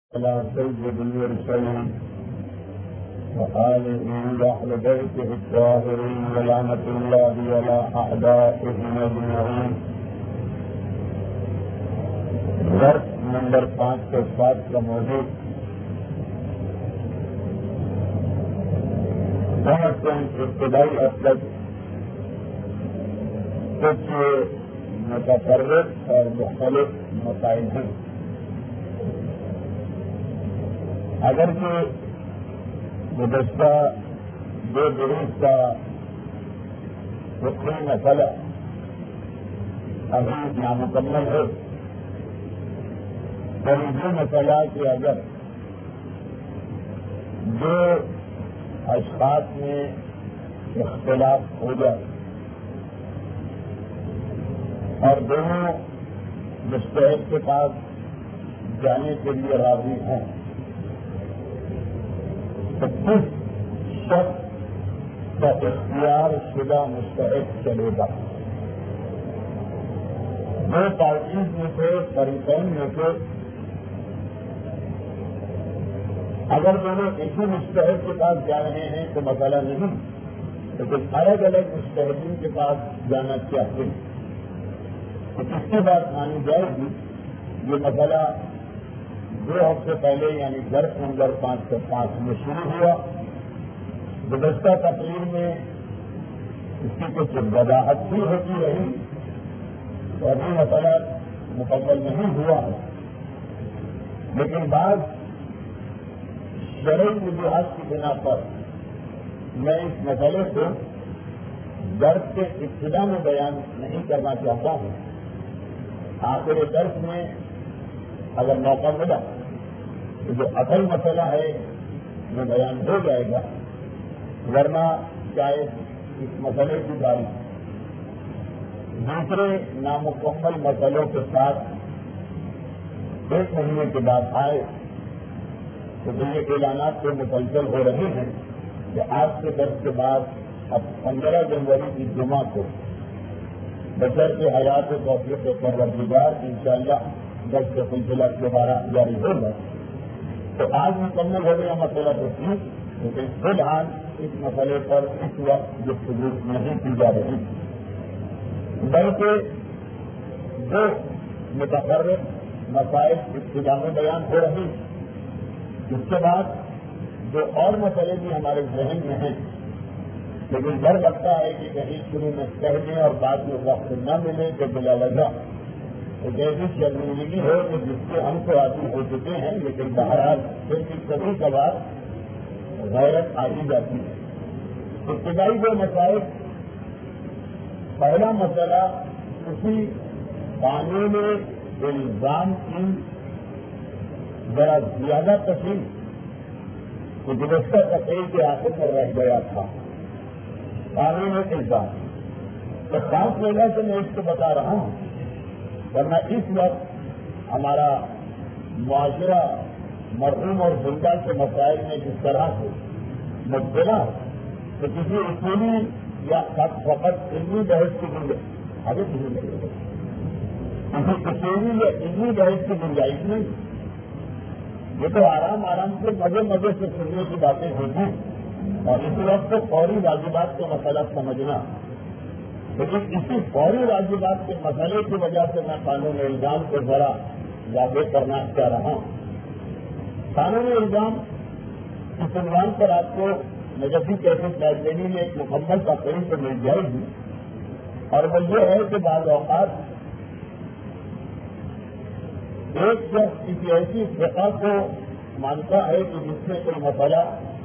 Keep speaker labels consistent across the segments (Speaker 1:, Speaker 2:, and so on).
Speaker 1: على سيد المرسلين وآله وأهل بيته الطاهرين ولعنة الله على أعدائهم أجمعين. درس نمبر 507 کا موضوع ابتدائی اصل کچھ متفرق اور مختلف مسائل ہیں. اگرچہ گزشتہ 2 دروس کا فقہی مسئلہ ابھی نامکمل ہے، اور یہ مسئلہ کہ اگر دو اشخاص میں اختلاف ہو جائے اور دونوں مستحق کے پاس جانے کے لیے راضی ہیں تو کس شخص کا اختیار شدہ مستحق چلے گا؟ دو پارٹیز میں سے فریقین میں سے اگر دونوں ایک ہی مستحق کے پاس جا رہے ہیں تو مسئلہ نہیں، لیکن الگ الگ مستحقین کے پاس جانا چاہتے ہیں تو کس کی بات مانی جائے گی؟ یہ مسئلہ 2 ہفتے پہلے یعنی درس نمبر 505 میں شروع ہوا. گزشتہ تقریر میں اس کی کچھ وضاحت بھی ہوتی رہی تو ابھی مسئلہ مکمل نہیں ہوا ہے، لیکن بعض شرعی وجوہات کی بنا پر میں اس مسئلے کو درس کے ابتدا میں بیان نہیں کرنا چاہتا ہوں. آخر درس میں اگر موقع ملا تو جو اصل مسئلہ ہے وہ بیان ہو جائے گا، ورنہ شاید اس مسئلے کی باری دوسرے نامکمل مسئلوں کے ساتھ 1 مہینے کے بعد آئے تو یہ اعلانات تو مسلسل ہو رہے ہیں کہ آج کے درس کے بعد اب 15 جنوری کی جمعہ کو بشر کے حیات توفیق پروردگار انشاءاللہ درس کے سلسلہ دوبارہ جاری ہوگا. تو آج مکمل ہو گیا مسئلہ تو ٹھیک، لیکن فی الحال اس مسئلے پر اس وقت گفتگو نہیں کی جا رہی، بلکہ 2 متفرق مسائل ابتدا میں بیان ہو رہی. اس کے بعد جو اور مسئلے بھی ہمارے ذہن میں ہیں، لیکن ڈر لگتا ہے کہ کہیں شروع میں کہہ دیں اور بعد میں وقت نہ ملے تو بلا وجہ ایک ایسی شرمندگی ہو کہ جس سے ہم کو عادی ہو چکے ہیں، لیکن بہرحال پھر بھی کبھی کبھار غیرت آ ہی جاتی ہے. ابتدائی 2 مسائل، پہلا مسئلہ اسی قانون الزام کی ذرا زیادہ تفصیل کہ گزشتہ تقریر کے آخر پر رہ گیا تھا. قانون الزام تو خاص وجہ سے میں اس کو بتا رہا ہوں، ورنہ اس وقت ہمارا معاشرہ مرحوم اور زندہ کے مسائل میں جس طرح سے مبتلا ہے تو کسی اصولی یا فقط علمی بحث کی گنجائش آگے نہیں لگے گا، کسی اصولی یا علمی بحث کی گنجائش نہیں. یہ تو آرام سے مزے سے سننے کی باتیں ہوتی ہیں اور اس وقت تو فوری واجبات کا مسئلہ سمجھنا، لیکن اسی فوری واجبات کے مسئلے کی وجہ سے میں قانون الزام کو ذرا واضح کرنا چاہ رہا ہوں. قانون الزام اس عنوان پر آپ کو نجفی کیسٹ لائبریری میں ایک مکمل تقریر تو مل جائے گی، اور وہ یہ ہے کہ بعض اوقات ایک شخص کسی ایسی فقہ کو مانتا ہے کہ جس میں کوئی مسئلہ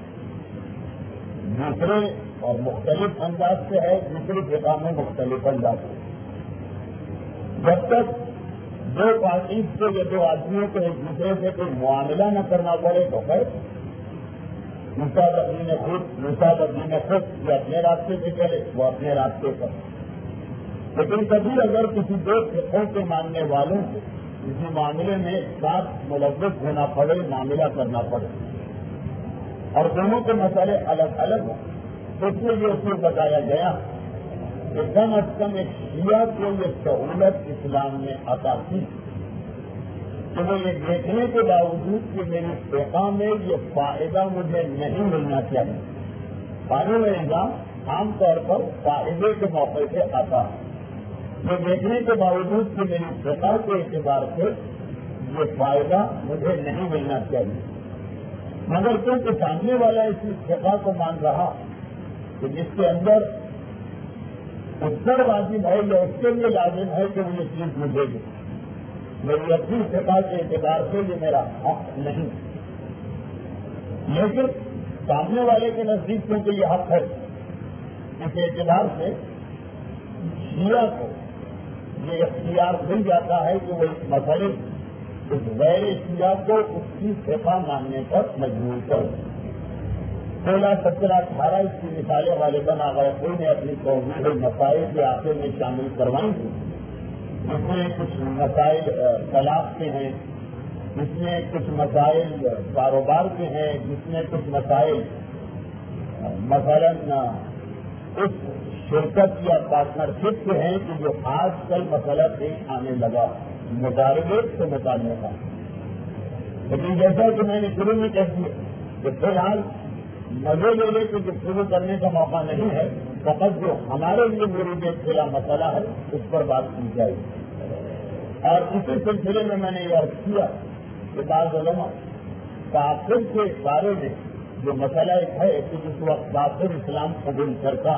Speaker 1: دوسرے اور مختلف انداز سے ہے، دوسری فقہ میں مختلف انداز سے. جب تک 2 پارٹیز سے یا 2 آدمیوں کو ایک دوسرے سے کوئی معاملہ نہ کرنا پڑے تو خیر، نصاب الدین خود یا اپنے راستے سے چلے، وہ اپنے راستے پر. لیکن کبھی اگر کسی 2 فقہوں کے ماننے والوں کو کسی معاملے میں ساتھ ملوث ہونا پڑے، معاملہ کرنا پڑے اور دونوں کے مسئلے الگ الگ ہوں تو اس میں یہ اصول بتایا گیا کہ کم از کم ایک شیعہ کو یہ سہولت اسلام میں عطا کی کہ وہ یہ دیکھنے کے باوجود کہ میری فقہ میں یہ فائدہ مجھے نہیں ملنا چاہیے. قانون نظام عام طور پر فائدے کے موقع سے آتا ہے. یہ دیکھنے کے باوجود کہ میری فقہ کے اعتبار سے یہ فائدہ مجھے نہیں ملنا چاہیے، مگر کیونکہ سامنے والا اس فقہ کو مان رہا کہ جس کے اندر اتر واجب ہے یا اس کے لیے لازم ہے کہ وہ یہ چیز مجھے دے، میری اپنی فقہ کے اعتبار سے یہ میرا حق نہیں. لیکن سامنے والے کے نزدیک کیونکہ یہ حق ہے، اس اعتبار سے شیعہ کو یہ اختیار مل جاتا ہے کہ وہ اس مسئلے اس غیر شیعہ کو اس کی فقہ ماننے پر مجبور کر. 16، 17، 18 اس کی مثالیں غالباً آغا کوئی نے اپنی توضیح مسائل کے آخر میں شامل کروائی تھی. اس میں کچھ مسائل طلاق کے ہیں، جس میں کچھ مسائل کاروبار کے ہیں، جس میں کچھ مسائل مثلاً اس شرکت یا پارٹنرشپ کے ہیں کہ جو آج کل مسئلہ پیش آنے لگا مداربت سے متعلق ہے. لیکن جیسا کہ میں نے شروع میں کہہ دیا کہ فی الحال مزے لے کے جو شروع کرنے کا موقع نہیں ہے، فقط جو ہمارے لیے مرید خلا مسئلہ ہے اس پر بات کی جائے. اور اسی سلسلے میں نے یہ عرض کیا کہ بعض علماء کافر کے بارے میں جو مسئلہ ہے کہ جس وقت کافر اسلام قبول کرتا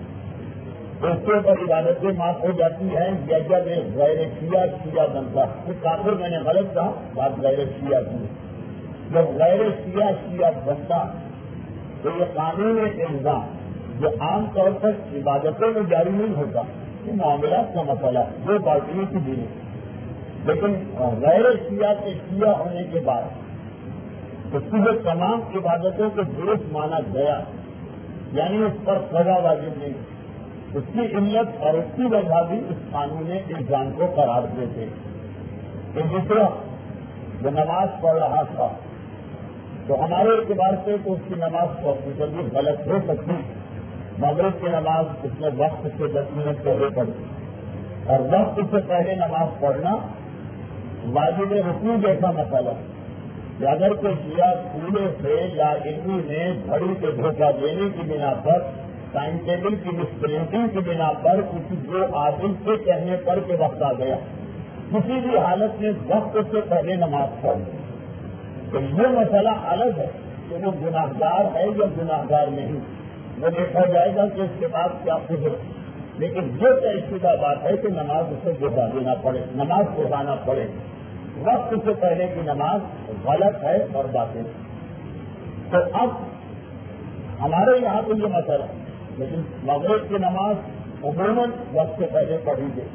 Speaker 1: تو اس کے اوپر عبادتیں معاف ہو جاتی ہیں یا جب غیر شیعہ بنتا. تو کافر میں نے غلط کہا، بات غیر شیعہ کی. جب غیر شیعہ بنتا تو یہ قانون الزام جو عام طور پر عبادتوں میں جاری نہیں ہوتا، یہ معاملات کا مسئلہ ہے، دو پارٹیوں کی بھی ہے. لیکن غیر شیعہ کے شیعہ ہونے کے بعد اس کی جو تمام عبادتوں کو درست مانا گیا، یعنی اس پر سزا واجب نہیں، اس کی علت اور اس کی وجہ بھی اس قانون الزام کو قرار دیتے. کہ دوسرا جو نماز پڑھ رہا تھا تو ہمارے اعتبار سے تو اس کی نماز بھی غلط ہو سکتی. مغرب کی نماز اس میں وقت سے 10 منٹ پہلے پڑھی، اور وقت سے پہلے نماز پڑھنا واجب رکوع جیسا مسئلہ کہ اگر کوئی شیعہ پورے سے یا علمی میں گھڑی کے دھوکہ دینے کی بنا پر، ٹائم ٹیبل کی مسپرنٹنگ کی بنا پر، کسی جو عادل کے کہنے پر کہ وقت آ گیا، کسی بھی حالت میں وقت سے پہلے نماز پڑھ، تو یہ مسئلہ الگ ہے کہ وہ گناہ گار ہے یا گناہ گار نہیں. وہ دیکھا جائے گا کہ اس کے بعد کیا گزرے. لیکن یہ طے شدہ بات ہے کہ نماز اسے گزار دینا پڑے، نماز پڑھانا پڑے. وقت سے پہلے کی نماز غلط ہے اور باطل. تو اب ہمارے یہاں تو یہ مسئلہ ہے، لیکن مغرب کی نماز عموماً وقت سے پہلے پڑھی گئی.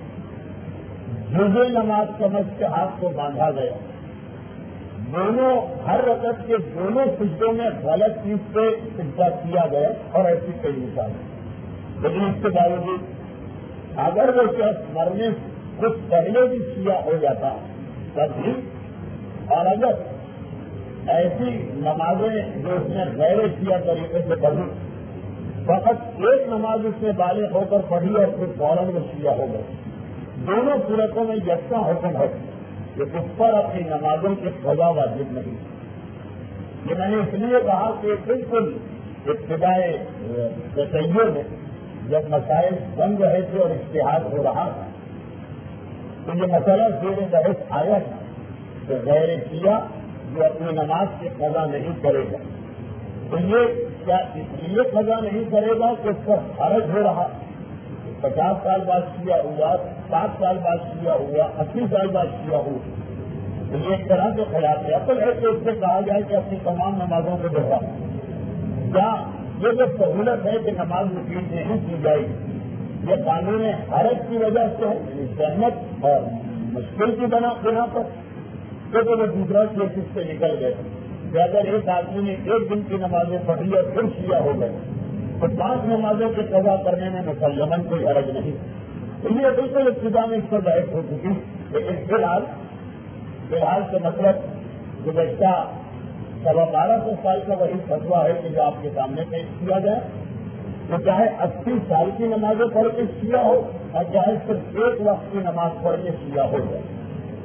Speaker 1: جزے نماز سمجھ کے ہاتھ کو باندھا گیا، دونوں ہر رکعت کے دونوں سجدوں میں غلط چیز پہ سجدہ کیا گیا اور ایسی کئی مثال. لیکن اس کے باوجود اگر وہ شخص مرنے کچھ پہلے بھی شیعہ ہو جاتا تب بھی، اور اگر ایسی نمازیں جو اس نے غیر شیعہ طریقے سے پڑھی، فقط ایک نماز اس نے بالغ ہو کر پڑھی اور پھر فوراً وہ شیعہ ہو گئے، دونوں صورتوں میں یکساں حکم ہے کہ اس پر اپنی نمازوں کی سزا واجب نہیں. یہ میں نے اس لیے کہا کہ بالکل ابتدائے تشیع میں جب مسائل بن رہے تھے اور اجتہاد ہو رہا تھا تو یہ مسئلہ زیر بحث آیا تھا کہ غیر شیعہ جو اپنی نماز کی قضا نہیں کرے گا، تو یہ کیا اس لیے قضا نہیں کرے گا کہ اس پر حرج ہو رہا، 50 سال بعد شیعہ ہوا، 60 سال بعد شیعہ ہوا، 80 سال بعد شیعہ ہوا. تو یہ ایک طرح کے خلاف ہے. اصل ہے کہ اس سے کہا جائے کہ اپنی تمام نمازوں کو دوہرا، یا یہ جو سہولت ہے کہ نماز رپیٹ نہیں کی جائے گی، یہ قانون حرج کی وجہ سے ہے، سہمت اور مشکل کی بنا پر تو وہ دوسرا کیس اس سے نکل گئے کہ اگر ایک آدمی نے ایک دن کی نمازیں پڑھی اور پھر شیعہ ہو گئے تو 5 نمازوں کی قضا کرنے میں مسلماً کوئی حرج نہیں. تو یہ بالکل ابتدا میں اس پر بحث ہو چکی. لیکن فی الحال کے مطلب گزشتہ 1250 سال کا وہی فتویٰ ہے کہ جو آپ کے سامنے پیش کیا جائے، تو چاہے 80 سال کی نمازیں پڑھ کے شیعہ ہو اور چاہے صرف ایک وقت کی نماز پڑھ کے شیعہ ہو جائے،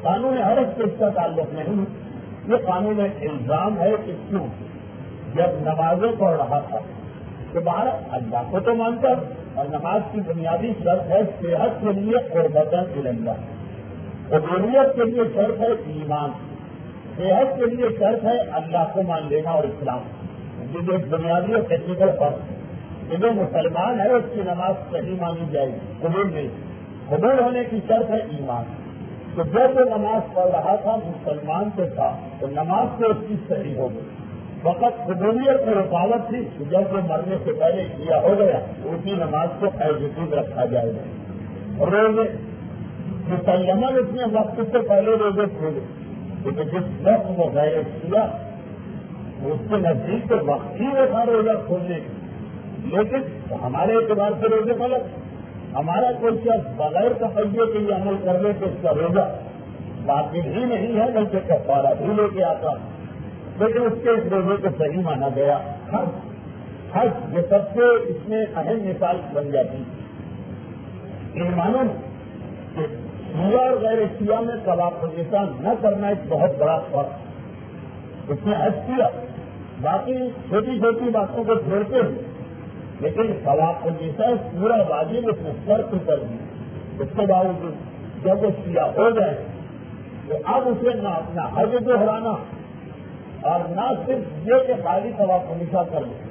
Speaker 1: قانون حرج سے اس کا تعلق نہیں، یہ قانون الزام ہے کہ کیوں جب نمازیں پڑھ رہا تھا تو باہر اللہ کو تو مانتا، اور نماز کی بنیادی شرط ہے صحت کے لیے قربتاً الاللہ، قبولیت کے لیے شرط ہے ایمان، صحت کے لیے شرط ہے اللہ کو مان لینا اور اسلام، یہ جو بنیادی اور ٹیکنیکل فرق ہے، جو مسلمان ہے اس کی نماز صحیح مانی جائے گی، قبول نہیں، قبول ہونے کی شرط ہے ایمان۔ تو جب وہ نماز پڑھ رہا تھا مسلمان سے تھا تو نماز تو اس کی صحیح ہو گئی، فقط قبولیت میں رکاوٹ تھی، جب وہ مرنے سے پہلے کیا ہو گیا اسی نماز کو ایجوکیٹ رکھا جائے گا۔ روزے مسلمان اس نے وقت سے پہلے روزے کھولے، کیونکہ جس وقت وہ غیر کیا اس کے نزدیک تو وقت ہی وہ تھا روزہ کھولنے کی، لیکن ہمارے اعتبار سے روزے غلط، ہمارا کوئی شخص بغیر تفیہ کے یہ عمل کر لے تو اس کا روزہ باطل ہی نہیں ہے بلکہ کفارہ بھی لے کے آتا، لیکن اس کے اس روزے کو صحیح مانا گیا۔ حج یہ سب سے اس میں اہم مثال بن جاتی ان معنوں کہ سیاہ اور غیر سیاہ میں طواف النساء نہ کرنا ایک بہت بڑا فرق، اس نے حج کیا، باقی چھوٹی چھوٹی باتوں کو چھوڑتے ہیں، لیکن طواف النساء پورا واجب اس نے فرق کر دی، اس کے باوجود جب وہ سیاہ ہو گئے تو اب اسے نہ اپنا حج دہرانا اور نہ صرف یہ کہ خالی طواف النساء کر لے،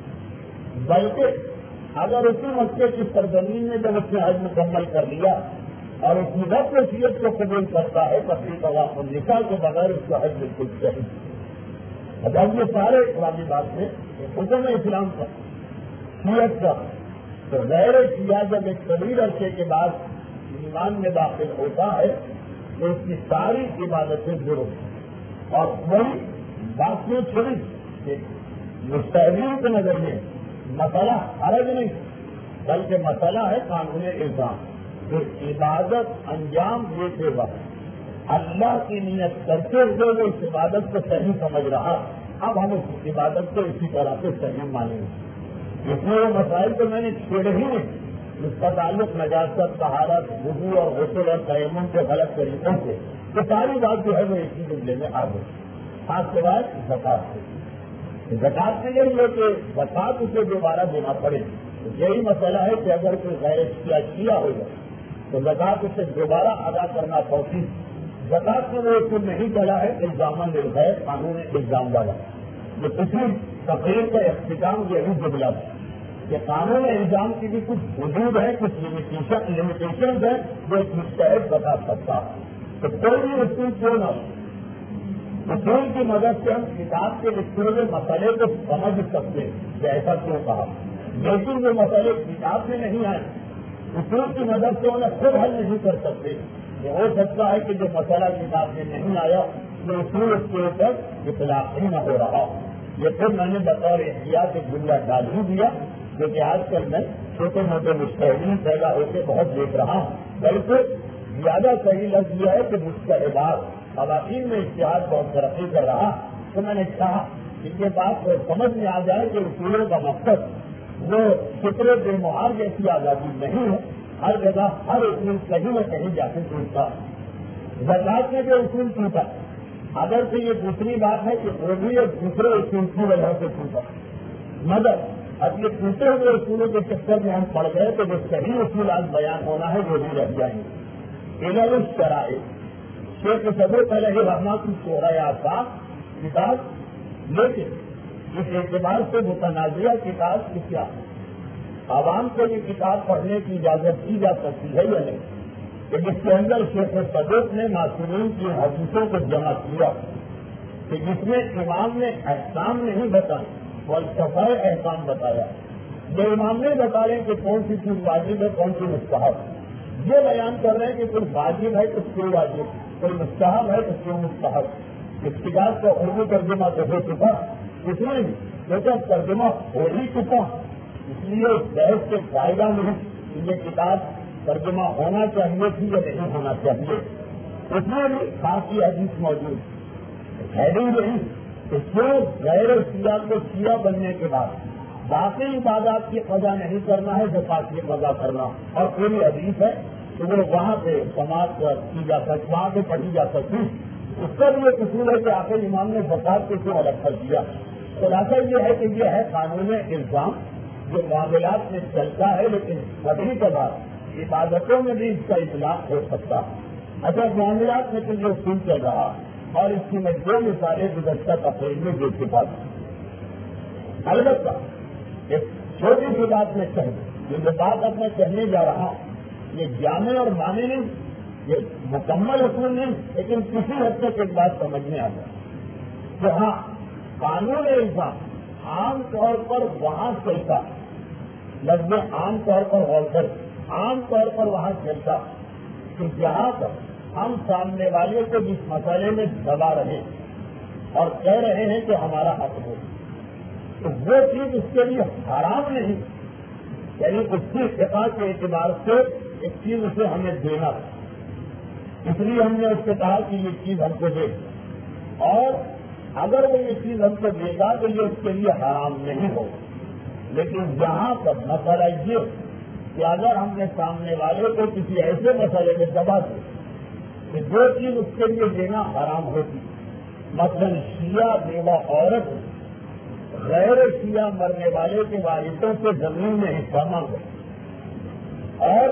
Speaker 1: بلکہ اگر اسی مکے کی سرزمین میں جب اس نے حج مکمل کر لیا اور اس کی رب وصیت کو قبول کرتا ہے تو اپنی طواف النساء کے بغیر اس کا حج بالکل صحیح۔ اب یہ سارے اسلامی بات سے حکم اسلام کا سیاحت کا تو غیر سیاح جب ایک طویل عرصے کے بعد ایمان میں داخل ہوتا ہے تو اس کی ساری عبادتیں ضرور، اور وہی بات میں چھوڑی کہ مستحبین کے نظریے مسئلہ حرج نہیں بلکہ مسئلہ ہے قانون الزام، کہ عبادت انجام دیتے وقت اللہ کی نیت کرتے ہوئے وہ اس عبادت کو صحیح سمجھ رہا، اب ہم اس عبادت کو اسی طرح سے صحیح مانیں گے۔ اس میں وہ مسائل تو میں نے چھیڑے ہی نہیں، اس کا تعلق نجاست، طہارت، وضو اور غسل اور تیمم کے غلط طریقوں سے، تو ساری بات جو ہے وہ ایک ہی جملے میں آ گئی۔ خاص کے بعد زکات سے، زکات میں یہ کہ زکات اسے دوبارہ دینا پڑے، یہی مسئلہ ہے کہ اگر کوئی غیر کیا ہوگا تو زکات اسے دوبارہ ادا کرنا پڑتی۔ زکات میں وہ اصول نہیں چلا ہے الزام للغیر قانون الزام والا، یہ پچھلی تقریر کا اختتام یہی جملہ ہے کہ قانون الزام کی بھی کچھ حدود ہے، کچھ لمیٹیشن ہے جو ایک مستحق بتا سکتا ہے۔ تو کوئی بھی اصول کیوں نہ ہو، اصول کی مدد سے ہم کتاب کے لکھے ہوئے مسئلے کو سمجھ سکتے ہیں، ایسا کیوں کہا، لیکن وہ مسئلے کتاب میں نہیں آئے، اصول کی مدد سے انہیں خود حل نہیں کر سکتے۔ یہ ہو سکتا ہے کہ جو مسئلہ کتاب میں نہیں آیا وہ اصول اس کے اوپر اطلاق ہی نہ ہو رہا، یہ پھر میں نے بطور احتیاط ایک جملہ ڈال ہی دیا، کیونکہ آج کل میں چھوٹے موٹے مستحبین پیدا ہوتے بہت دیکھ رہا ہوں، بلکہ زیادہ صحیح لفظ یہ ہے کہ مستحبات خواتین میں اجتہاد بہت ترقی کر رہا، تو میں نے کہا کہ یہ بات سمجھ میں آ جائے کہ اصولوں کا مقصد وہ فطرے بے مہار جیسی آزادی نہیں ہے، ہر جگہ ہر اصول کہیں نہ کہیں جا کے ٹوٹتا۔ زکات میں جو اصول ٹوٹا، اگر سے یہ دوسری بات ہے کہ وہ بھی ایک دوسرے اصول کی وجہ سے ٹوٹا، مگر اب یہ ٹوٹے ہوئے اصولوں کے چکر میں ہم پڑ گئے تو جو صحیح اصول آج بیان ہونا ہے وہ بھی رہ جائیں گے۔ علل الشرائع شیخ صدر علیہ رحمہ کی شورۂ آفاق کتاب، لیکن اس اعتبار سے متنازعہ کتاب کی کیا عوام کو یہ کتاب پڑھنے کی اجازت دی جا سکتی ہے یا نہیں، کہ جس کے اندر شیخ صدر نے معصومین کی حدیثوں کو جمع کیا، کہ جس میں امام نے احکام نہیں بتائے فلسفہ احکام بتایا، جو امام نہیں بتا رہے کہ کون سی چیز واجب ہے کون سی مستحب، یہ بیان کر رہے ہیں کہ کوئی واجب ہے تو کیوں واجب، کوئی مستحب ہے تو کیوں مستحب۔ اس کتاب کا اردو ترجمہ تو ہو چکا، اس میں بھی لیکن ترجمہ ہو ہی چکا، اس لیے بحث کے فائدہ نہیں کہ یہ کتاب ترجمہ ہونا چاہیے تھی یا نہیں ہونا چاہیے۔ اس میں بھی خاصی حدیث موجود ہے نہیں کہ کیوں غیر سیاح کو سیاہ بننے کے بعد باقی عبادات کی قضا نہیں کرنا ہے، زکات کی قضا کرنا، اور پوری حدیث ہے تو وہ وہاں پہ سماعت کی جا سکتی، وہاں پہ پڑھی جا سکتی. اس کا بھی ایک اصول ہے کہ آخر امام نے زکات کو کیوں الگ کر دیا. خلاصہ یہ ہے کہ یہ ہے قانون الزام جو معاملات میں چلتا ہے، لیکن کبھی کبھار عبادتوں میں بھی اس کا اطلاق ہو سکتا. اچھا، معاملات میں تو یہ اصول چل رہا اور اس کی میں دو مثالیں گزشتہ تقریر میں دے چکا تھا. البتہ ایک چھوٹی سی بات میں کہوں، جو بات اب میں کہنے جا رہا ہوں یہ جامع اور معنی نہیں، یہ مکمل اصول نہیں، لیکن کسی حد تک ایک بات سمجھ میں آتا ہے کہ ہاں قانون الزام عام طور پر وہاں چلتا، لفظ عام طور پر غور کر، عام طور پر وہاں چلتا کہ جہاں پر ہم سامنے والے کو جس مسئلے میں دبا رہے اور کہہ رہے ہیں کہ ہمارا حق ہو، تو وہ چیز اس کے لیے حرام نہیں، یعنی اس کی اتفاق کے اعتبار سے ایک چیز اسے ہمیں دینا، اس لیے ہم نے اس سے کہا کہ یہ چیز ہم کو دے، اور اگر وہ یہ چیز ہم کو دے گا تو یہ اس کے لیے حرام نہیں ہوگا. لیکن یہاں پر مسئلہ یہ کہ اگر ہم نے سامنے والے کو کسی ایسے مسئلے میں دبا دے کہ جو چیز اس کے لیے دینا حرام ہوتی، مثلاً شیعہ بیوہ عورت غیر شیعہ مرنے والے کے والدوں سے زمین میں حصہ مانگے اور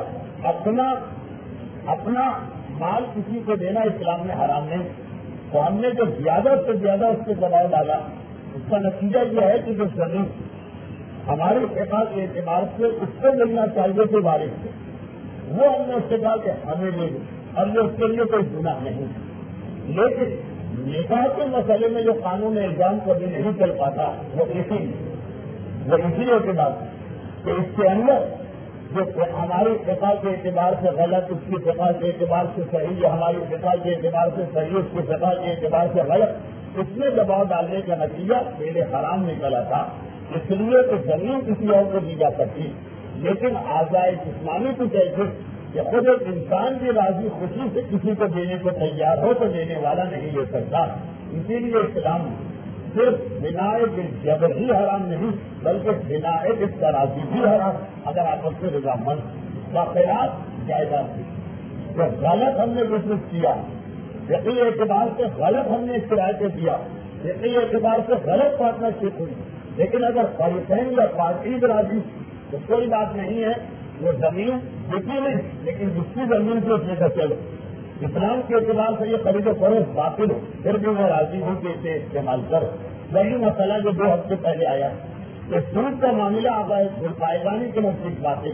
Speaker 1: اپنا مال کسی کو دینا اسلام میں حرام نہیں، تو ہم نے جو زیادہ سے زیادہ اس پہ دباؤ ڈالا، اس کا نتیجہ یہ ہے کہ جو زمین ہماری اتفاق کے اعتبار سے اس کو ملنا چاہیے تھے وارث سے، وہ ہم نے اس سے کہا کہ ہمیں لے لیں، اور یہ اس کے لیے کوئی گناہ نہیں. لیکن نکاح کے مسئلے میں جو قانون الزام کبھی نہیں چل پاتا وہ اسی اعتبار کہ اس کے اندر جو ہماری اتفاق کے اعتبار سے غلط، اس کی اتفاق کے اعتبار سے صحیح، یا ہماری اتفاق کے اعتبار سے صحیح، اس کی اتفاق کے اعتبار سے غلط، اس میں دباؤ ڈالنے کا نتیجہ پہلے حرام نکلا تھا. اس لیے تو زمین کسی اور کو دی جا سکتی، لیکن آزائے جسمانی کچھ ایسے کہ خود ایک انسان بھی راضی خوشی سے کسی کو دینے کو تیار ہو تو دینے والا نہیں لے سکتا. اسی لیے اسلام صرف بنا بالجبر ہی حرام نہیں بلکہ بنا بالتراضی بھی حرام. اگر آپس میں رضامند واقعات جائیداد کی تو غلط ہم نے بزنس کیا، یقینی اعتبار سے غلط ہم نے شرائطیں دیا، یقینی اعتبار سے غلط پارٹنرشپ ہوئی، لیکن اگر فریقین یا پارٹیز راضی تو کوئی بات نہیں ہے، وہ زمین دیکھی نہیں، لیکن جس کی زمین سے اس نے کہا چلو اسلام کے اعتبار سے یہ خرید و فروخت باطل ہو، پھر بھی میں راضی ہوں کہ اسے استعمال کرو. وہی مسئلہ جو 2 ہفتے پہلے آیا کہ سود کا معاملہ پائیدانی کے نزدیک باطل،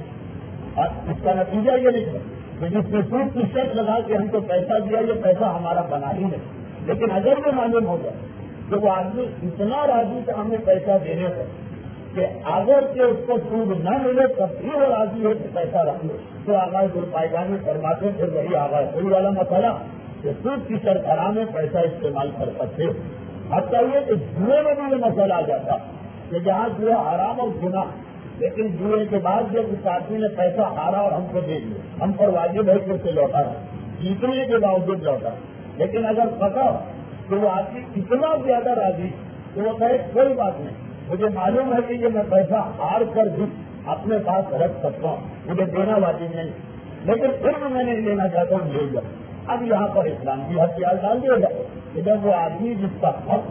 Speaker 1: اور اس کا نتیجہ یہ نکلا کہ جس نے سود کی شرط لگا کہ ہم کو پیسہ دیا، یہ پیسہ ہمارا بنا ہی نہیں. لیکن اگر یہ معلوم ہو جائے تو وہ آدمی اتنا راضی تھا ہمیں پیسہ دینے پر کہ اگر کہ اس کو سود نہ ملے تب بھی وہ راضی ہے کہ پیسہ رکھ لو، تو آغاز پائیدانی فرماتے پھر وہی آغاز کوئی والا مسئلہ کہ سود کی شرط حرام ہے، پیسہ استعمال کر سکتے. اب چاہیے کہ جوئے میں بھی یہ مسئلہ آ جاتا کہ جہاں جوا حرام اور گناہ، لیکن جوئے کے بعد جب اس آدمی نے پیسہ ہارا اور ہم کو دے دیا، ہم پر واجب ہے کہ اسے لوٹا جیتنے کے باوجود لوٹا. لیکن اگر پتا تو وہ آدمی اتنا زیادہ راضی تو وہ کہے کوئی بات نہیں، مجھے معلوم ہے کہ یہ میں پیسہ ہار کر بھی اپنے پاس رکھ سکتا ہوں، مجھے دینا واجب نہیں، لیکن پھر بھی میں نہیں لینا چاہتا ہوں، لے جاؤ. اب یہاں پر اسلام کی ہتھیار ڈال دیا جائے کہ جب وہ آدمی جس کا حق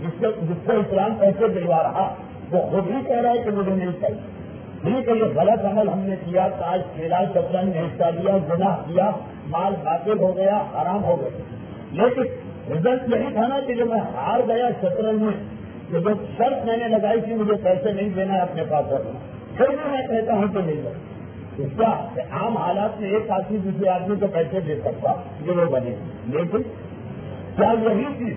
Speaker 1: جس کو اسلام پیسے دلوا رہا وہ خود ہی کہہ رہا ہے کہ مجھے نہیں چاہیے، نہیں کہ یہ غلط عمل ہم نے کیا، تاج کھیلا، شطرنج میں حصہ لیا، گناہ کیا، مال باطل ہو گیا، حرام ہو گیا، لیکن رزلٹ یہی تھا نا کہ جو میں ہار گیا شطرنج میں، کہ جو شرط میں نے لگائی تھی مجھے پیسے نہیں دینا ہے اپنے پاس رکھنا، پھر بھی میں کہتا ہوں کہ نہیں لگا. اس کا عام حالات میں ایک آدمی دوسرے آدمی کو پیسے دے سکتا یہ وہ بنے، لیکن کیا یہی چیز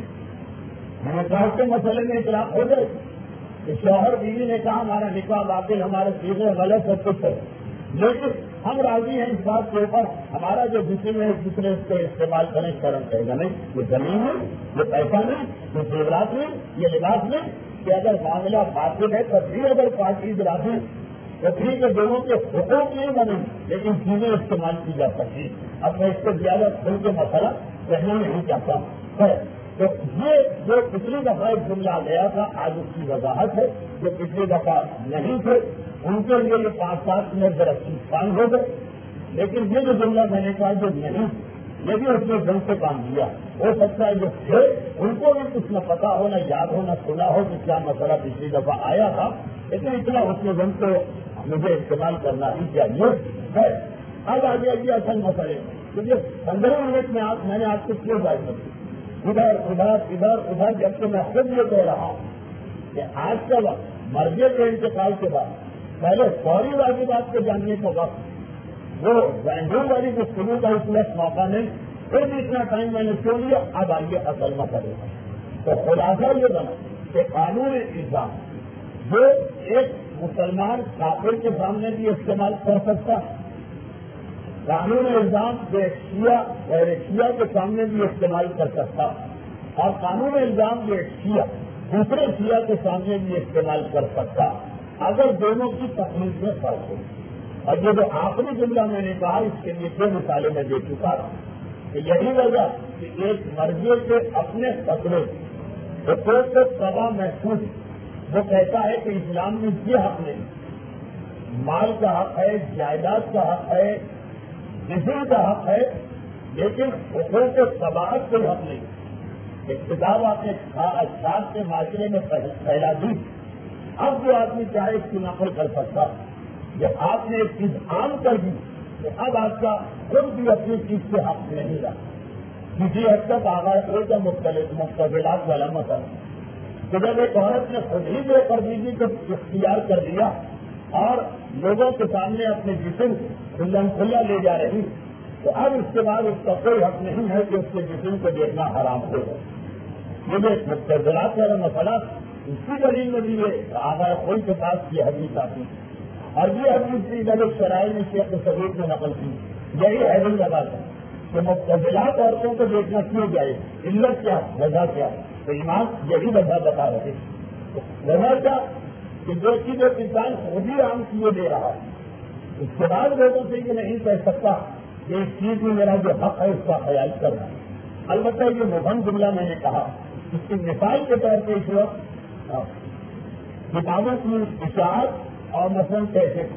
Speaker 1: نکاح کے مسئلے میں اطلاق ہو جائے کہ شوہر بیوی نے کہا ہمارا نکاح باطل، ہمارے چیزیں غلط سب کچھ ہے، لیکن ہم راضی ہیں اس بات کے اوپر ہمارا جو جسم ہے ایک دوسرے کو استعمال کریں، شرم کہے گا نہیں، یہ زمین نہیں، یہ پیسہ نہیں، یہ زیورات نہیں، یہ لباس نہیں، کہ اگر معاملہ باطل ہے تب بھی اگر پارٹیز راضی تو ٹھیک ہے، دونوں کے حقوق نہیں بنے لیکن چیزیں استعمال کی جا سکتی. اب میں اس کو زیادہ کھل کے مسئلہ کہنا نہیں چاہتا ہوں. تو یہ جو پچھلی دفعہ ایک جملہ گیا تھا آج اس کی وضاحت ہے، جو پچھلی دفعہ نہیں تھے ان کے لیے یہ 5-7 منٹ ذرا چیز کام ہو گئے، لیکن یہ جو جملہ میں نے کہا جو نہیں، یہ بھی اس نے دل سے کام دیا. ہو سکتا ہے جو تھے ان کو بھی کچھ نہ پتا ہو، نہ یاد ہو، نہ سنا ہو کہ کیا مسئلہ پچھلی دفعہ آیا تھا، لیکن اتنا اس نے دل کو مجھے استعمال کرنا ہی چاہیے ہے. اب آگے آگے اصل مسئلے کیونکہ 15 منٹ میں نے آپ کو کیوں بات کی ادھر ادھر ادھر ادھر، جبکہ میں خود یہ کہہ رہا ہوں کہ آج کا وقت مرضی کے انتقال کے بعد پہلے فوری واجبات کو جاننے کا وقت، وہ بینڈوں والی جو شروع کا اس وقت موقع نہیں، پھر بھی اتنا ٹائم میں نے کیوں لیا. اب آئیے اصل مسئلے گا. تو خلاصہ یہ بنا کہ قانون الزام جو ایک مسلمان کافر کے سامنے بھی استعمال کر سکتا ہے، قانون الزام جو ایک شیعہ غیر شیعہ کے سامنے بھی استعمال کر سکتا، اور قانون الزام جو ایک شیعہ دوسرے شیعہ کے سامنے بھی استعمال کر سکتا اگر دونوں کی تکلیف میں فرق ہو. اور یہ جو آخری جملہ میں نے کہا اس کے لیے 2 مثالیں میں دے چکا کہ یہی وجہ کہ ایک مرضی کے اپنے خطرے حقوق کو سزا محسوس، وہ کہتا ہے کہ اسلام میں یہ حق نہیں، مال کا حق ہے، جائیداد کا حق ہے، جسم کا حق ہے، لیکن حقوق کو سباحت کوئی حق نہیں. ایک کتاب آپ نے اشخاص کے معاشرے میں پھیلا دی، اب جو آدمی چاہے اس کی نقل کر سکتا. جب آپ نے ایک چیز عام کر دی تو اب آپ کا خود بھی اپنی چیز سے حق نہیں رہا. کسی حد تک آغاز کا مقتضلات والا مسئلہ تو جب ایک عورت نے خود ہی بے پردگی کو اختیار کر دیا اور لوگوں کے سامنے اپنے جسم کھلم کھلا لے جا رہی، تو اب اس کے بعد اس کا کوئی حق نہیں ہے کہ اس کے جسم کو دیکھنا حرام ہو. یہ جو مقتضلات والا مسئلہ اسی دلیل میں بھی یہ آغاز کوئی کے پاس یہ حدیث آتی، اور یہ حدیث بھی جب شرائع نے شیخ صدیق میں نقل کی. یہی حیرت لگا تھا کہ مقتضلات عورتوں کو دیکھنا کیوں جائے، علت کیا، وجہ کیا؟ تو امام یہی وجہ بتا رہے. وجہ کیا کہ جو چیز ایک انسان خود ہی عام کیے دے رہا ہے، اس کے بعد لوگوں سے یہ نہیں کہہ سکتا کہ اس چیز میں میرا جو حق ہے اس کا خیال کرنا. البتہ یہ مبہم جملہ میں نے کہا، اس کی مثال کے طور پہ اس وقت کتابوں کی اشاعت اور مثلاً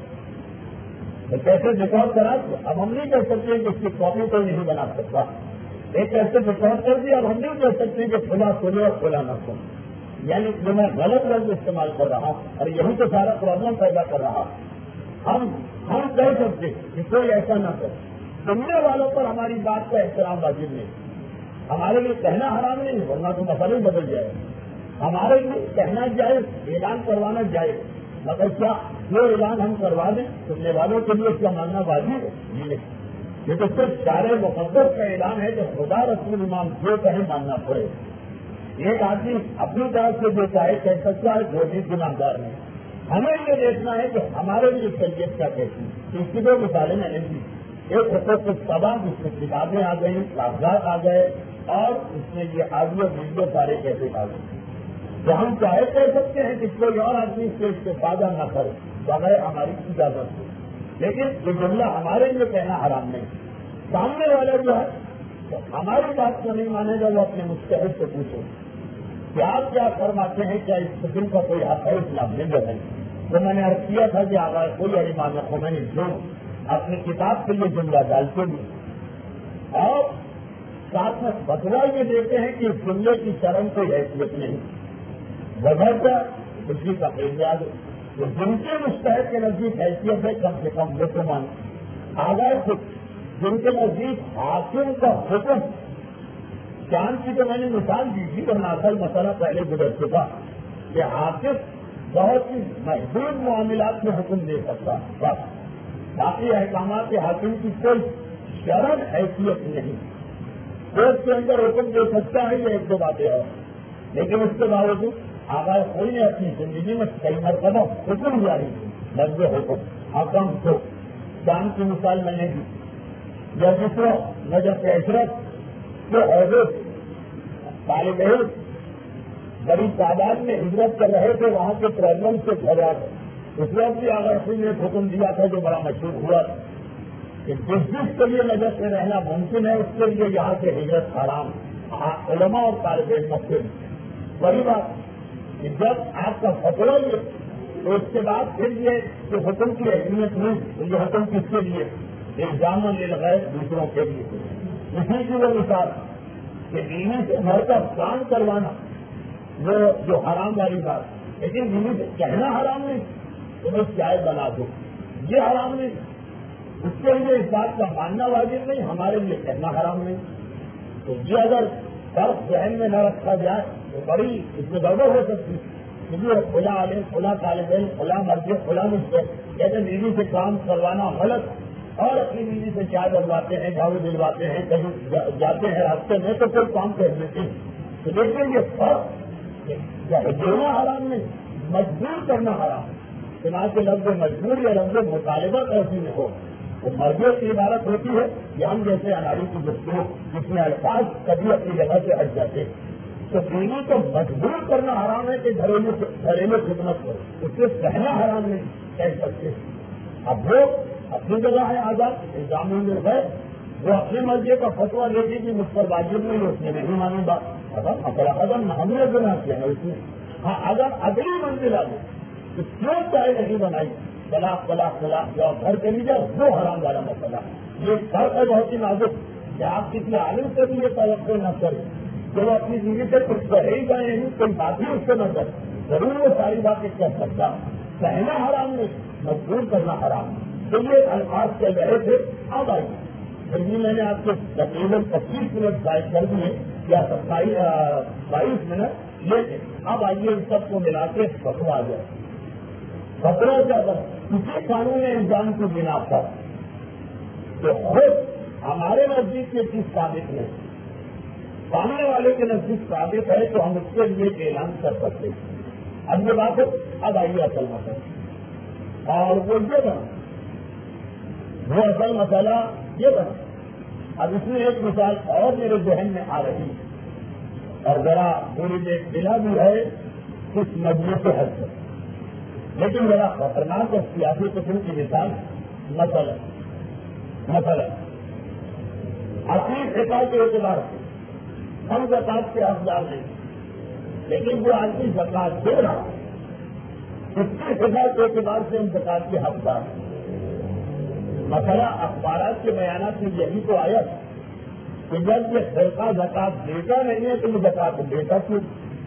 Speaker 1: کیسے ریکارڈ کرا. اب ہم نہیں کہہ سکتے کہ اس کی کاپی کوئی نہیں بنا سکتا. ایک ایسے ریکارڈ کر دیا، اب ہم نہیں کہہ سکتے کہ کھلا سنے اور کھلا نہ سنے. یعنی جو میں غلط لفظ استعمال کر رہا اور یہی تو سارا پرابلم پیدا کر رہا. ہم کہہ سکتے کہ کوئی ایسا نہ کرے. سننے والوں پر ہماری بات کا احترام واجب نہیں، ہمارے لیے کہنا حرام نہیں، ورنہ تو مسئلہ ہی بدل جائے. ہمارے لیے کہنا جائز، اعلان کروانا جائز، مگر کیا جو اعلان ہم کروا دیں سننے والوں کے لیے کیا ماننا واجب ہے؟ یہ تو صرف شارع مقدس کا اعلان ہے کہ خدا رسول امام جو کہیں ماننا پڑے. ایک آدمی اپنی طرف سے جو چاہے کہہ سکتا ہے وہ بھی گناہگار نہیں. ہمیں یہ دیکھنا ہے کہ ہمارے لیے شریعت کیا کہتی ہے. اس کی 2 مثالیں میں نے دی. ایک حقوق الصبا جس میں کتابیں آ گئی، کاغذات آ گئے، اور اس میں یہ آڈیو ویڈیو سارے کیسے آ گئے. تو ہم چاہے کہہ سکتے ہیں کہ کوئی اور آدمی اس سے استفادہ نہ کرے بغیر ہماری اجازت سے، لیکن یہ جملہ ہمارے لیے کہنا حرام نہیں. سامنے والا جو ہے تو ہماری بات کو نہیں مانے گا، وہ اپنے مستحق سے پوچھے کہ آپ کیا فرماتے ہیں، کیا اس قسم کا کوئی حق ہے اسلام میں جو نہیں. تو میں نے عرض کیا تھا کہ آغاز کوئی امام خمینی جو اپنی کتاب کے لیے جملہ ڈالتے بھی اور ساتھ میں فتویٰ یہ دیتے ہیں کہ اس جملے کی شرم کوئی حیثیت نہیں. وجہ کیا؟ اسی کا اعزاز جن کے مستحق کے نزدیک حیثیت ہے کم سے کم مسلمان آگاہ خود جن کے نزدیک حاکم کا حکم. چاند کی تو میں نے مثال دی تھی اور اصل مسئلہ پہلے گزر چکا کہ حاکم بہت ہی محدود معاملات میں حکم دے سکتا ہے، بس باقی احکامات کے حاکم کی کوئی شرم حیثیت نہیں. کوर्ट کے اندر حکم دے سکتا ہے، یہ 1-2 باتیں اور، لیکن اس کے باوجود آغاز کوئی نے اپنی زندگی میں کئی مرتبہ حکم جاری کی. لفظ حکم حکم کو چاند کی مثال میں نے دی، یا دوسرا نجف عشرت جو حضرت طالب علم بڑی تعداد میں ہجرت کر رہے تھے، وہاں کے پرابلم سے گھبرا گئے. اس وقت بھی آغاز کوئی نے حکم دیا تھا جو بڑا مشہور ہوا کہ جس کے لیے نجف میں رہنا ممکن ہے اس کے لیے یہاں سے ہجرت حرام. علماء اور طالب علم مختلف بڑی بات کہ جب آپ کا فتویٰ یہ تو اس کے بعد پھر یہ کہ حکم کی اہمیت نہیں، تو یہ حکم کس کے لیے الزام للغیر دوسروں کے لیے. اسی کی وہ مثال کہ بیوی سے گھر کا کام کروانا وہ جو حرام والی بات، لیکن بیوی سے کہنا حرام نہیں تو بس چائے بنا دو، یہ حرام نہیں. اس کے لیے اس بات کا ماننا واجب نہیں، ہمارے لیے کہنا حرام نہیں. تو یہ اگر فرق ذہن میں نہ رکھا جائے تو بڑی اس میں گڑبڑ ہو سکتی ہے. کیونکہ کھلا عالم، کھلا طالب علم، کھلا مرضی، کھلا مشکل کہتے بیوی سے کام کروانا غلط، اور اپنی بیوی سے چائے بنواتے ہیں، جھاڑو دلواتے ہیں، کہیں جاتے ہیں راستے میں تو کوئی کام کر دیتے ہیں. تو دیکھیں یہ فرق دینا حرام نہیں، مجبور کرنا حرام. چنانچہ لفظ مجبور یا لفظ مطالبہ ایسی میں ہو تو مرضیوں کی عبارت ہوتی ہے کہ ہم جیسے اناڑی کی گفتگو جس میں الفاظ کبھی اپنی جگہ سے ہٹ جاتے ہیں. تو بیوی کو مجبور کرنا حرام ہے کہ گھریلو خدمت کرو، اس سے کہنا حرام نہیں کہہ سکتے. اب وہ اپنی جگہ ہے آزاد، الزام میں ہے، وہ اپنی مرضی کا فتویٰ دیتی کہ مجھ پر واجب نہیں، اس نے نہیں مانی بات. اگر مسئلہ قدم ہم نے گناہ کیا ہے اس میں. ہاں اگر اگلی منزل آ گئی تو کیوں چائے نہیں بنائی، طلاق جاؤ گھر چلی جاؤ، وہ حرام والا مسئلہ. یہ فرق ہے بہت ہی نازک کہ آپ کسی عالم سے بھی یہ توقع نہ کریں کہ وہ اپنی بیوی سے کچھ کہے ہی گئے نہیں، کوئی بات ہی اس سے نہ کرے. ضرور وہ ساری باتیں کہہ سکتا، کہنا حرام نہیں، مجبور کرنا حرام. تو یہ الفاظ چل رہے تھے. اب آئیے پھر بھی میں نے آپ کو تقریباً 25 منٹ ضائع کر دیے یا 22 منٹ، لیکن اب آئیے ان سب کو ملا کے فتویٰ آ جائے. فتویٰ کیا کر کسی قانون الزام کی بنا پر تو خود ہمارے نزدیک یہ چیز ثابت نہیں، سامنے والے کے نزدیک ثابت ہے تو ہم اس کے لیے اعلان کر سکتے ہیں. اب یہ بات ہے. اب آئیے اصل مسئلہ، اور وہ یہ بنا، وہ اصل مسئلہ یہ بنا. اب اس میں ایک مثال اور میرے ذہن میں آ رہی ہے اور ذرا پوری ایک بلا بھی ہے کچھ مجموعے کے حد سے، لیکن ذرا خطرناک اور سیاسی قسم کی مثال. مثلا اپنی فقہ کے اعتبار سے ہم زکات کے حقدار نہیں، لیکن وہ آدمی زکات دے رہا اس کی فقہ کے اعتبار سے ہم زکات کے حقدار ہیں. مسئلہ اخبارات کے بیانات میں یہی تو آیا کہ جب یہ فرقہ زکات دیتا نہیں ہے تو یہ زکات دیتا کیوں؟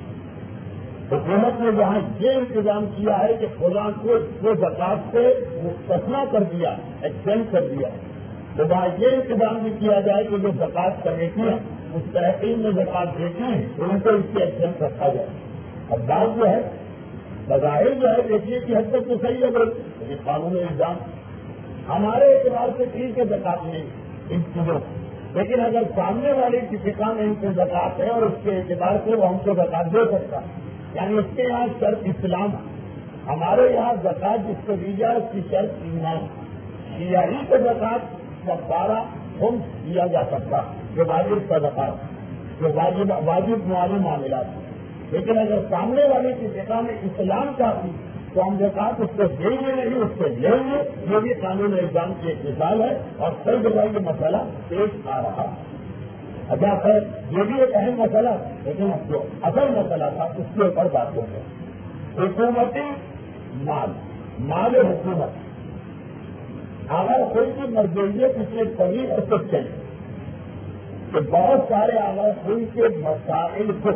Speaker 1: حکومت نے جہاں یہ انتظام کیا ہے کہ فلاں کو وہ زکات سے مستثنیٰ کر دیا، ایکسٹینڈ کر دیا، تو وہاں یہ انتظام بھی کیا جائے کہ جو زکات کمیٹیاں مستحقین میں زکات دیتی ہیں ان کو اس کی ایکسٹینڈ رکھا جائے. اب بات جو ہے بظاہر جو ہے دیکھیے کہ حد تک تو صحیح ہے، لیکن قانون الزام ہمارے اعتبار سے ٹھیک ہے زکات نہیں ان چیزوں، لیکن اگر سامنے والے کی فقہ میں ان کو زکات ہے اور اس کے اعتبار سے وہ ہم کو زکات دے سکتا ہے، یعنی اس کے یہاں شرط اسلام، ہمارے یہاں زکات جس کو دی جائے اس کی شرط ایمان. یہی کو زکات کفارہ ہم دیا جا سکتا جو واجب صدقات، جو واجب معلوم معاملات. لیکن اگر سامنے والے کی فقہ میں اسلام کافی تو ہم زکات اس کو دیں گے نہیں، اس کو لیں گے. یہ بھی قانون الزام کی ایک مثال ہے اور کئی جگہ یہ مسئلہ پیش آ رہا. اچھا خیر یہ بھی ایک اہم مسئلہ، لیکن جو اصل مسئلہ تھا اس کے اوپر بات ہو گئی. حکومتی مال حکومت اگر کوئی کی مرضیت اس میں کمی ہے تو چلے تو بہت سارے اگر کوئی کے مسائل کو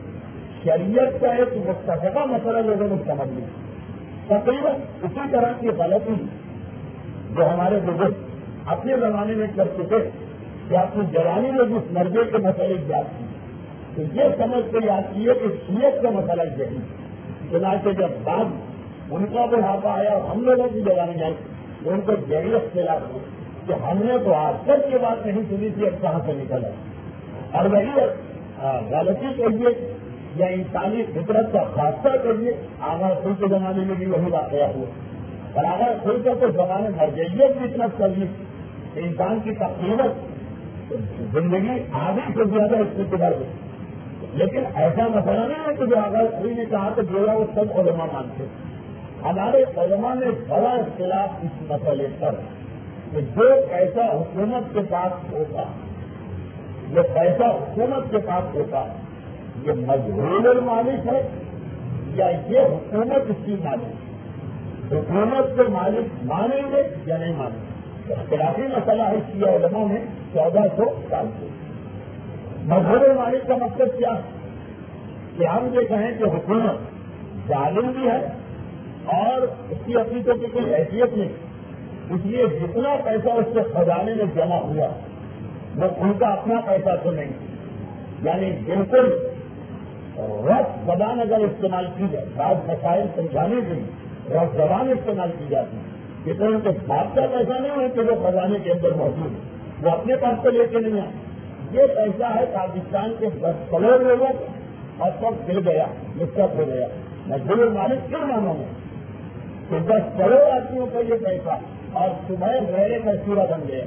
Speaker 1: شریعت کا ایک متفقہ مسئلہ لوگوں نے سمجھ لیا. تقریباً اسی طرح کی غلطی جو ہمارے بزرگ اپنے زمانے میں کر چکے کہ اپنی جوانی میں جس مرضے کے مسئلے یاد کیے تو یہ سمجھ کے یاد کیے کہ شریعت کا مسئلہ یہی. چنانچہ جب بعد ان کا بڑھاپا آیا اور ہم لوگوں کی جوانی آئی تو ان کو جہریت خلاف ہوئی کہ ہم نے تو آج تک یہ بات نہیں سنی تھی، اب کہاں سے نکلا. اور وہی غلطی کے لیے یا انسانی فطرت کا خاصہ کریے آغاز خود کے زمانے میں بھی وہی واقعہ ہوا. اور آغاز خود کا تو زمانے مرجعیت بھی اتنا چلی انسان کی تقریباً زندگی آدھی سے زیادہ اس میں بڑھ گئی. لیکن ایسا مسئلہ نہیں ہے کہ جو آغاز خود نے کہا تو جو وہ سب علماء مانتے. ہمارے علماء نے بڑا اختلاف اس مسئلے پر کہ جو پیسہ حکومت کے پاس ہوتا، جو پیسہ حکومت کے پاس ہوتا یہ مجبور المالک ہے یا یہ حکومت اس کی مالک. حکومت کے مالک مانیں گے یا نہیں مانیں گے؟ اختلافی مسئلہ ہے شیعہ علماء میں 1400 سال سے. مذہب مالک کا مقصد کیا ہے کہ ہم یہ کہیں کہ حکومت ظالم بھی ہے اور اس کی اپنی تو کوئی حیثیت نہیں, اس لیے جتنا پیسہ اس کے خزانے میں جمع ہوا وہ ان کا اپنا پیسہ تو نہیں, یعنی بالکل رف زبان اگر استعمال کی جائے, بعض مسائل سمجھانے کے لیے رف زبان استعمال کی جاتی ہے, جتنا ان کے باپ کا پیسہ نہیں ہے کہ وہ خزانے کے اندر موجود ہے, وہ اپنے پاس سے لے کے نہیں آئے. یہ پیسہ ہے پاکستان کے 10 کروڑ لوگوں کو اور سب گر گیا, مستق ہو گیا. مذہب مالک کیوں مانوں گا کہ 10 کروڑ آدمیوں کا یہ پیسہ اور صبح غیر مشہورہ بن گیا.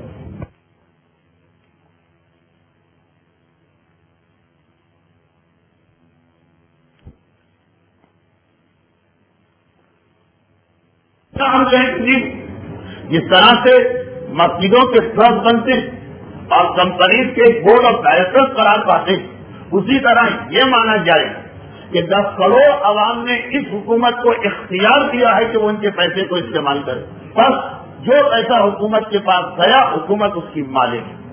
Speaker 2: ہم کہیں جس طرح سے مسجدوں کے ٹرسٹ بنتے اور کمپنیز کے بورڈ آف ڈائریکٹرز قرار پاتے, اسی طرح یہ مانا جائے کہ 10 کروڑ عوام نے اس حکومت کو اختیار دیا ہے کہ وہ ان کے پیسے کو استعمال کرے. بس جو پیسہ حکومت کے پاس گیا حکومت اس کی مالک ہے.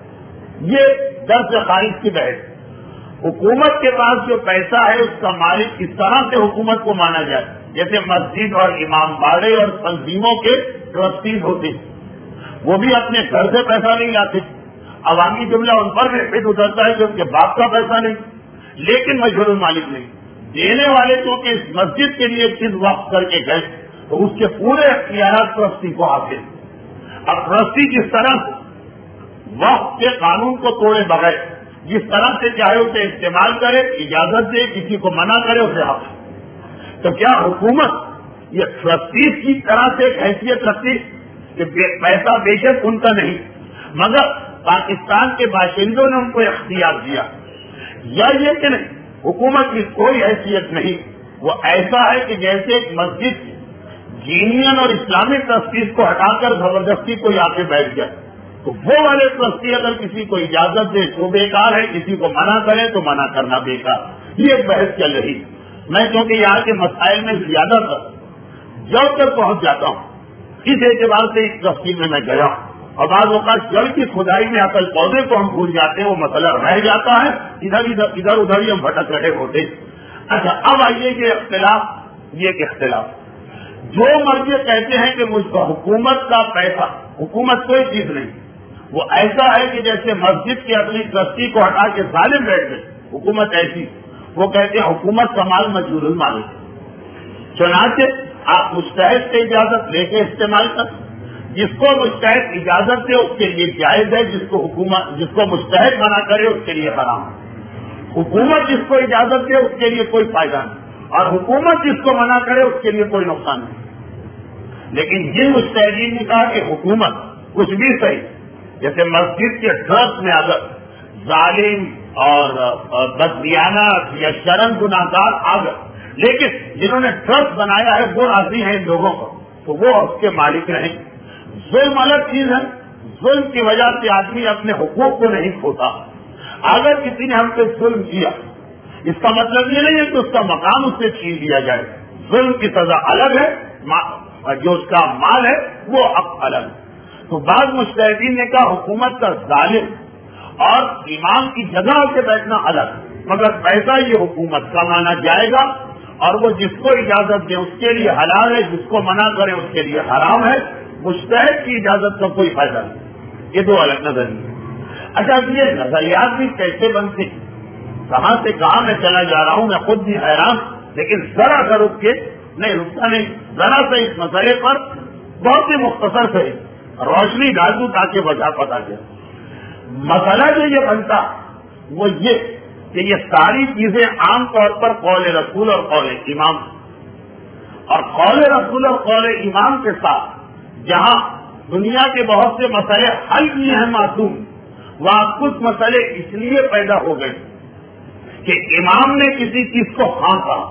Speaker 2: یہ درس خارج کی بحث. حکومت کے پاس جو پیسہ ہے اس کا مالک اس طرح سے حکومت کو مانا جائے جیسے مسجد اور امام باڑے اور تنظیموں کے ٹرسٹیز ہوتے, وہ بھی اپنے گھر سے پیسہ نہیں لاتے. عوامی جملہ ان پر بھی فٹ اترتا ہے کہ ان کے باپ کا پیسہ نہیں, لیکن مشہور مالک نہیں. دینے والے کیونکہ اس مسجد کے لیے چیز وقف کر کے گئے تو اس کے پورے اختیارات ٹرسٹی کو حاصل. اب ٹرسٹی جس طرح سے وقف کے قانون کو توڑے بغیر جس طرح سے چاہے اسے استعمال کرے, اجازت دے, کسی کو منع کرے, اسے حاصل. تو کیا حکومت یہ ٹرسٹیز کی طرح سے ایک حیثیت رکھتی کہ پیسہ بے شک ان کا نہیں مگر پاکستان کے باشندوں نے ان کو اختیار دیا, یا یہ کہ نہیں حکومت کی کوئی حیثیت نہیں. وہ ایسا ہے کہ جیسے ایک مسجد جینین اور اسلامک ٹرسٹیز کو ہٹا کر زبردستی کوئی آ کے بیٹھ جائے تو وہ والے ٹرسٹی اگر کسی کو اجازت دے تو بیکار ہے, کسی کو منع کرے تو منع کرنا بیکار. یہ ایک بحث چل رہی. میں کیونکہ یہاں کے مسائل میں زیادہ تر جڑ تک پہنچ جاتا ہوں, اس اعتبار سے اس تفصیل میں گیا ہوں. اور بعض اوقات جڑ کی کھدائی میں اصل پودے کو ہم بھول جاتے ہیں, وہ مسئلہ رہ جاتا ہے, ادھر ادھر ہی ہم بھٹک رہے ہوتے. اچھا اب آئیے کہ اختلاف, یہ ایک اختلاف جو مرضی کہتے ہیں کہ مجھ کو حکومت کا پیسہ, حکومت کوئی چیز نہیں, وہ ایسا ہے کہ جیسے مسجد کی اپنی ٹرسٹی کو ہٹا کے ظالم بیٹھ گئے, حکومت ایسی. وہ کہتے ہیں حکومت کا مال مجبور المالک. چنانچہ آپ مستحق سے اجازت لے کے استعمال کر, جس کو مستحق اجازت دے اس کے لیے جائز ہے, جس کو مستحق منع کرے اس کے لیے حرام. حکومت جس کو اجازت دے اس کے لیے کوئی فائدہ نہیں, اور حکومت جس کو منع کرے اس کے لیے کوئی نقصان نہیں. لیکن جن مستحقین نے کہا کہ حکومت کچھ بھی صحیح, جیسے مسجد کے ٹرسٹ میں اگر ظالم اور بددیانہ یا شرم گناہگار آ گئے, لیکن جنہوں نے ٹرسٹ بنایا ہے وہ راضی ہیں ان لوگوں کو, تو وہ اس کے مالک رہیں. ظلم الگ چیز ہے, ظلم کی وجہ سے آدمی اپنے حقوق کو نہیں کھوتا. اگر کسی نے ہم پہ ظلم کیا اس کا مطلب یہ نہیں ہے کہ اس کا مقام اس سے چھین لیا جائے. ظلم کی سزا الگ ہے, جو اس کا مال ہے وہ حق الگ ہے. تو بعض مجتہدین نے کہا حکومت کا ظالم اور امام کی جگہ سے بیٹھنا الگ, مگر پیسہ یہ حکومت کا مانا جائے گا, اور وہ جس کو اجازت دے اس کے لیے حلال ہے, جس کو منع کرے اس کے لیے حرام ہے. مجتہد کی اجازت کا کوئی فائدہ نہیں. یہ دو الگ نظریے. اچھا یہ نظریات بھی کیسے بنتے, کہاں سے کہاں میں چلا جا رہا ہوں, میں خود بھی حیران. لیکن ذرا سا رک کے نہیں رکتا نہیں, ذرا سا اس مسئلے پر بہت ہی مختصر سے روشنی ڈال دوں تاکہ وجہ پتا چلے. مسئلہ جو یہ بنتا وہ یہ کہ یہ ساری چیزیں عام طور پر قول رسول اور قول امام, اور قول رسول اور قول امام کے ساتھ جہاں دنیا کے بہت سے مسئلے حل کیے ہیں معصوم, وہاں کچھ مسئلے اس لیے پیدا ہو گئے کہ امام نے کسی چیز کو ہاں کہا.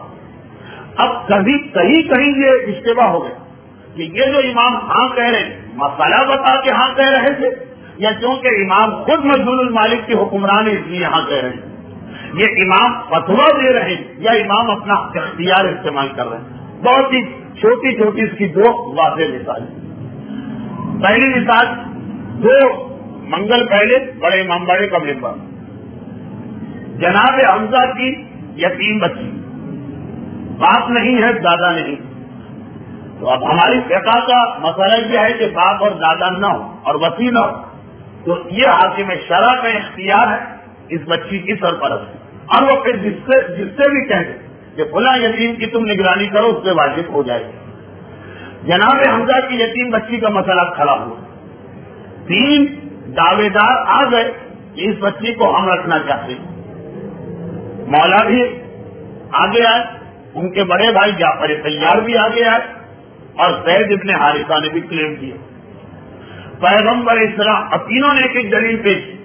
Speaker 2: اب کبھی کہیں یہ اشتباہ ہو گیا کہ یہ جو امام ہاں کہہ رہے ہیں مسئلہ بتا کے ہاں کہہ رہے تھے, یا کیونکہ امام خود مجبور المالک کے حکمران ہے اس لیے یہاں کہہ رہے ہیں. یہ امام فتویٰ دے رہے ہیں یا امام اپنا اختیار استعمال کر رہے ہیں. بہت ہی چھوٹی چھوٹی اس کی دو واضح مثال. پہلی مثال دو منگل پہلے بڑے امام باڑے کا ممبر، جناب حمزہ کی یتیم بچی، باپ نہیں ہے دادا نہیں، تو اب ہماری فقہ کا مسئلہ یہ ہے کہ باپ اور دادا نہ ہو اور وصی نہ ہو، تو یہ حاکم شرع کا اختیار ہے اس بچی کی سرپرست، اور وہ پھر جس سے بھی کہہ دے کہ فلاں یتیم کی تم نگرانی کرو، اس سے واجب ہو جائے گا۔ جناب حمزہ کی یتیم بچی کا مسئلہ کھڑا ہوا، 3 دعوے دار آ گئے کہ اس بچی کو ہم رکھنا چاہتے ہیں۔ مولا بھی آگے آئے، ان کے بڑے بھائی جعفر طیار بھی آگے آئے، اور زید ابن حارثہ نے بھی کلیم کیا۔ پیغمبر اسلام اب تینوں نے ایک ایک دلیل پیش کی۔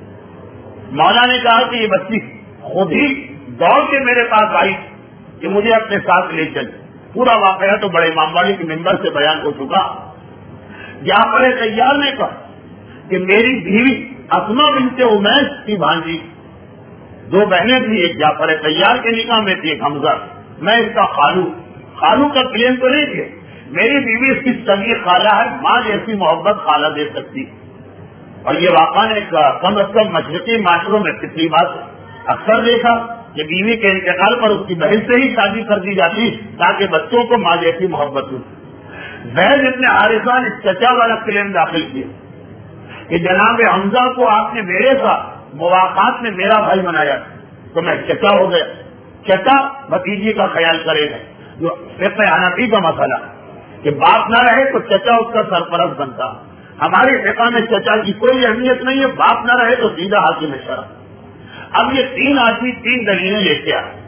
Speaker 2: مولا نے کہا کہ یہ بچی خود ہی دوڑ کے میرے پاس آئی کہ مجھے اپنے ساتھ لے چلے۔ پورا واقعہ تو بڑے امام باڑے کے ممبر سے بیان ہو چکا۔ جعفر طیار نے کہا کہ میری بیوی اسما بنت امیس کی بھانجی، 2 بہنیں تھیں، ایک جعفر طیار کے نکاح میں تھی، ایک حمزہ، میں اس کا خالو کا کلیم تو نہیں کیا، میری بیوی اس کی سگی خالہ ہے، ماں جیسی محبت خالہ دے سکتی۔ اور یہ واقعہ نے کم از کم مشرقی معاشروں میں پچھلی بات اکثر دیکھا کہ بیوی کے انتقال پر اس کی بہن سے ہی شادی کر دی جاتی تاکہ بچوں کو ماں جیسی محبت ہو۔ زید ابن حارثہ نے چچا والا کلیم داخل کیا کہ جناب حمزہ کو آپ نے میرے ساتھ مواقعات میں میرا بھائی بنایا تو میں چچا ہو گیا، چچا بھتیجی کا خیال کرے گا، جو فقہ حنفی کا مسئلہ کہ باپ نہ رہے تو چچا اس کا سرپرست بنتا۔ ہماری فقہ میں چچا کی کوئی اہمیت نہیں ہے، باپ نہ رہے تو سیدھا حاکم شرع۔ اب یہ 3 آدمی 3 دلیلیں لے کے آئے۔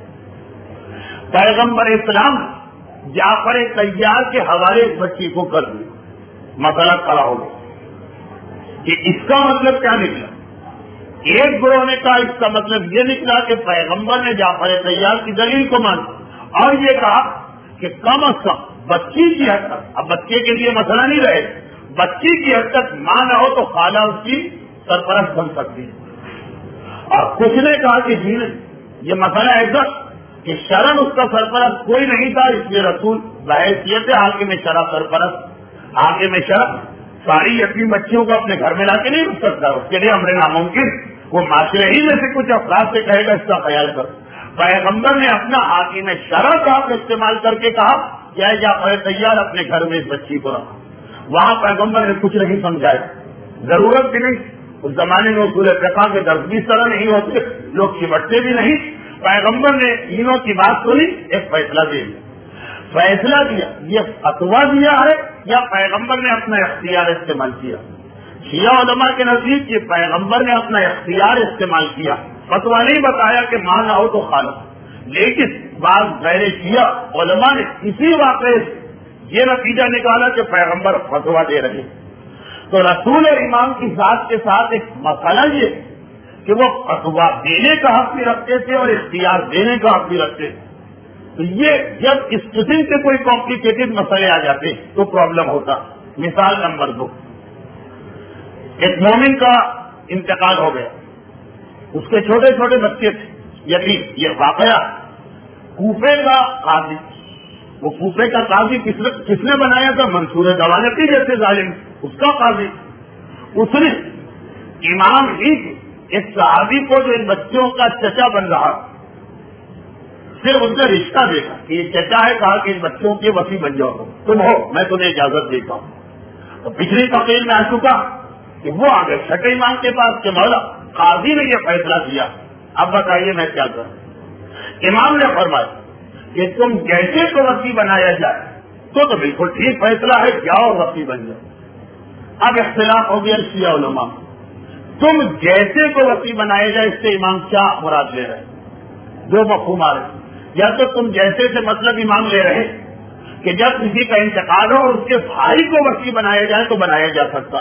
Speaker 2: پیغمبر اسلام جعفر طیار کے حوالے اس بچی کو کر دی، مسئلہ کھڑا ہو گیا کہ اس کا مطلب کیا نکلا۔ ایک گروہ نے کہا اس کا مطلب یہ نکلا کہ پیغمبر نے جعفر طیار کی دلیل کو مانا، اور یہ کہا کہ کم از کم بچی کی حد تک، اب بچے کے لیے مسئلہ نہیں رہے، بچی کی حد تک ماں نہ ہو تو خالہ اس کی سرپرست بن سکتی ہے۔ اور کچھ نے کہا کہ جی نہیں، یہ مسئلہ ایسا کہ شرعاً اس کا سرپرست کوئی نہیں تھا، اس لیے رسول بحیثیت حاکم شرع سرپرست، حاکم شرع ساری یتیم بچیوں کو اپنے گھر میں لا کے نہیں رکھ سکتا، اس کے لیے امر ناممکن، وہ معاشرے ہی میں سے کچھ افراد سے کہے گا اس کا خیال کر۔ پیغمبر نے اپنا حاکم شرع کا استعمال کر کے کہا کہ جعفر طیار اپنے گھر میں اس بچی کو رکھا۔ وہاں پیغمبر نے کچھ نہیں سمجھایا، ضرورت بھی نہیں، اس زمانے میں اصول فقہ کے درس بھی اس طرح نہیں ہوتے، لوگ چمٹتے بھی نہیں۔ پیغمبر نے تینوں کی بات سنی، ایک فیصلہ دے دیا، فیصلہ دیا، یہ فتویٰ دیا ہے یا پیغمبر نے اپنا اختیار استعمال کیا؟ شیعہ علماء کے نزدیک یہ پیغمبر نے اپنا اختیار استعمال کیا، فتویٰ نہیں بتایا کہ ماں نہ ہو تو خالہ، لیکن بعض غیر شیعہ علماء نے اسی واقعے سے یہ نتیجہ نکالا کہ پیغمبر فتویٰ دے رہے، تو رسول اور امام کی ذات کے ساتھ ایک مسئلہ یہ کہ وہ فتویٰ دینے کا حق بھی رکھتے تھے اور اختیار دینے کا حق بھی رکھتے تھے۔ تو یہ جب اس قسم کے کوئی کمپلیکیٹڈ مسئلے آ جاتے تو پرابلم ہوتا۔ مثال نمبر 2، ایک مومن کا انتقال ہو گیا، اس کے چھوٹے چھوٹے بچے تھے یتیم، یہ واقعہ کوفے کا قاضی، وہ کوفے کا قاضی کس نے بنایا تھا؟ منصور دوالتی جیسے ظالم، اس کا قاضی، اس نے امام ہی ایک صحابی کو جو ان بچوں کا چچا بن رہا، صرف ان کا رشتہ دیکھا کہ یہ چچا ہے، کہا کہ ان بچوں کے وصی بن جاؤ، تم ہو، میں تمہیں اجازت دیتا ہوں۔ تو پچھلی تقریر میں آ چکا کہ وہ آگے چھٹے امام کے پاس کہ مولا قاضی نے یہ فیصلہ کیا، اب بتائیے میں کیا کروں؟ امام نے فرمایا کہ تم جیسے کو وصی بنایا جائے تو بالکل ٹھیک فیصلہ ہے، جاؤ وصی بن جاؤ۔ اب اختلاف ہو گیا شیعہ علماء، تم جیسے کو وصی بنایا جائے اس سے امام کیا مراد لے رہے؟ دو مفہوم آ رہے، یا تو تم جیسے سے مطلب امام لے رہے کہ جب کسی کا انتقال ہو اور اس کے بھائی کو وصی بنایا جائے تو بنایا جا سکتا،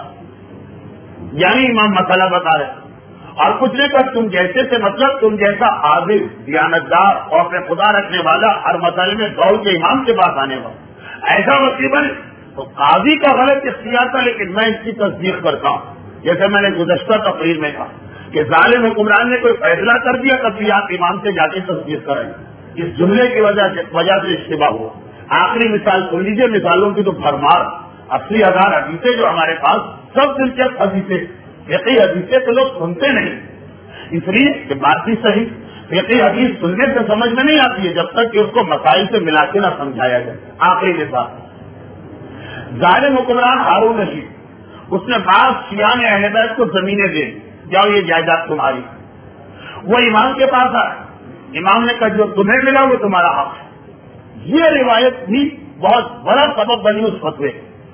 Speaker 2: یعنی امام مسئلہ بتا رہے، اور کچھ نے کہا تم جیسے سے مطلب تم جیسا عادل، دیانتدار، خوف خدا رکھنے والا، ہر مسئلے میں دوڑ کے امام کے پاس آنے والا ایسا وصی بنے تو قاضی کا غلط اختیار تھا، لیکن میں اس کی تصدیق کرتا ہوں۔ جیسے میں نے گزشتہ تقریر میں کہا کہ ظالم حکمران نے کوئی فیصلہ کر دیا تب بھی آپ امام سے جا کے تصدیق کریں، اس جملے کی وجہ سے اشتباہ ہوا۔ آخری مثال سن لیجیے، مثالوں کی تو بھرمار، 80,000 حدیثیں جو ہمارے پاس سب دلچسپ حدیثیں، فقہی حدیثیں تو لوگ سنتے نہیں، اس لیے کہ بات بھی صحیح، فقہی حدیث سننے سے سمجھ میں نہیں آتی ہے جب تک کہ اس کو مسائل سے ملا کے نہ سمجھایا جائے۔ آخری مثال، ظالم حکمران ہارون رشید، اس نے بعض شیعان اہل بیت کو زمینیں دے دی، جاؤ یہ جائیداد تمہاری۔ وہ امام کے پاس آئے، امام نے کہا جو تمہیں ملا وہ تمہارا حق ہے۔ یہ روایت بھی بہت بڑا سبب بنی اس فتوے۔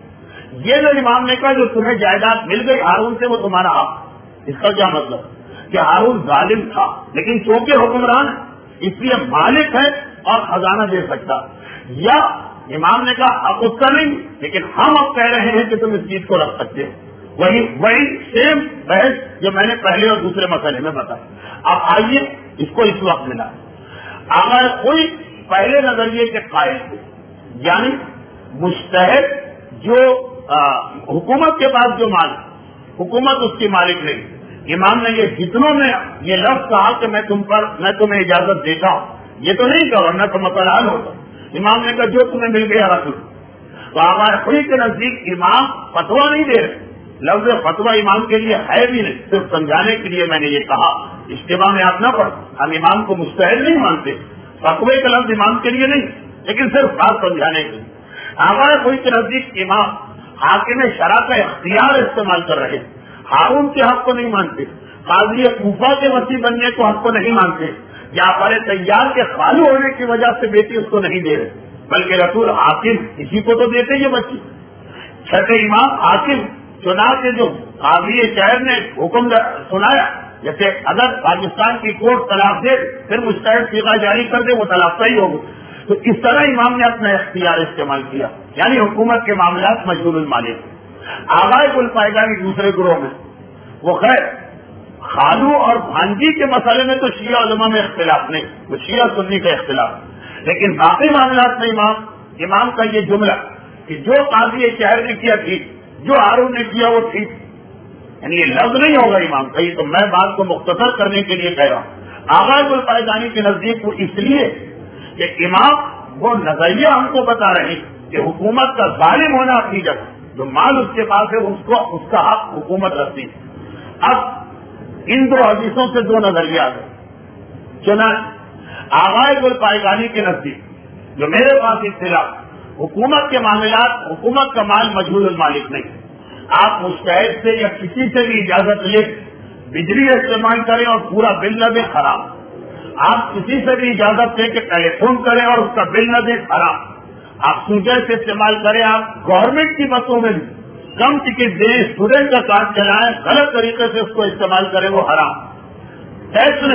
Speaker 2: یہ جو امام نے کہا جو تمہیں جائیداد مل گئی ہارون سے وہ تمہارا حق، اس کا کیا مطلب کہ ہارون ظالم تھا لیکن چونکہ حکمران اس لیے مالک ہے اور خزانہ دے سکتا، یا امام نے کہا اب اس کا نہیں لیکن ہم اب کہہ رہے ہیں کہ تم اس چیز کو رکھ سکتے ہو۔ وہی سیم بحث جو میں نے پہلے اور دوسرے مسئلے میں بتایا۔ اب آئیے اس کو اس وقت ملا، اگر کوئی پہلے نظریے کے قائل تھے، یعنی مجتہد جو حکومت کے پاس جو مالک، حکومت اس کی مالک نہیں، امام نے یہ جتنوں نے یہ لفظ کہا کہ میں تمہیں اجازت دیتا ہوں، یہ تو نہیں کہا ورنہ تو مسئلہ حل ہوتا۔ امام نے کہا جو تمہیں مل گیا رکھ لو، تو ہمارے خود کے نزدیک امام فتویٰ نہیں دے رہے، لفظ فتویٰ امام کے لیے ہے بھی نہیں، صرف سمجھانے کے لیے میں نے یہ کہا، اجتماع میں آپ نہ پڑھ، ہم امام کو مجتہد نہیں مانتے، فتوے کا لفظ امام کے لیے نہیں لیکن صرف بات سمجھانے کے لیے۔ ہمارے کوئی کے نزدیک امام حاکم شرع کا اختیار استعمال کر رہے، ہارون کے حق کو نہیں مانتے، قاضی کوفہ کے وسیع بننے کو حق کو نہیں مانتے، جعفر طیار کے خالو ہونے کی وجہ سے بیٹی اس کو نہیں دے رہے، بلکہ رسول حاکم اسی کو تو دیتے یہ بچی۔ چھٹے امام حاکم چنانچہ جو قاضی شہر نے حکم سنایا، جیسے اگر پاکستان کی کورٹ طلاق دے پھر مستحق صیغہ جاری کر دے وہ طلاق صحیح ہوگا، تو اس طرح امام نے اپنا اختیار استعمال کیا، یعنی حکومت کے معاملات مجہول المالک۔ آغائے کل پائیدانی دوسرے گروہ میں، وہ خیر خالو اور بھانجی کے مسئلے میں تو شیعہ علماء میں اختلاف نہیں، وہ شیعہ سنی کا اختلاف، لیکن باقی معاملات میں امام کا یہ جملہ کہ جو قاضی شہر نے کیا ٹھیک، جو ہارون نے کیا وہ ٹھیک، یعنی یہ لفظ نہیں ہوگا امام کا، یہ تو میں بات کو مختصر کرنے کے لیے کہہ رہا ہوں۔ آغاز الفائدانی کے نزدیک وہ اس لیے کہ امام وہ نظریہ ہم کو بتا رہے ہیں کہ حکومت کا ظالم ہونا عقیدت، جو مال اس کے پاس ہے اس کا حق حکومت رکھتی ہے۔ اب ان دو حدیثوں سے دو نظریات ہیں، چنانچہ آغاز الفائدانی کے نزدیک جو میرے پاس اطلاع، حکومت کے معاملات، حکومت کا مال مجہول المالک نہیں، آپ مستحق سے یا کسی سے بھی اجازت لے بجلی استعمال کریں اور پورا بل نہ دیں خراب، آپ کسی سے بھی اجازت لے کے ٹیلی فون کریں اور اس کا بل نہ دیں خراب، آپ سوجے سے استعمال کریں، آپ گورنمنٹ کی بسوں میں بھی کم ٹکٹ دیں، اسٹوڈنٹ کا کارڈ چلائیں، غلط طریقے سے اس کو استعمال کریں وہ حرام۔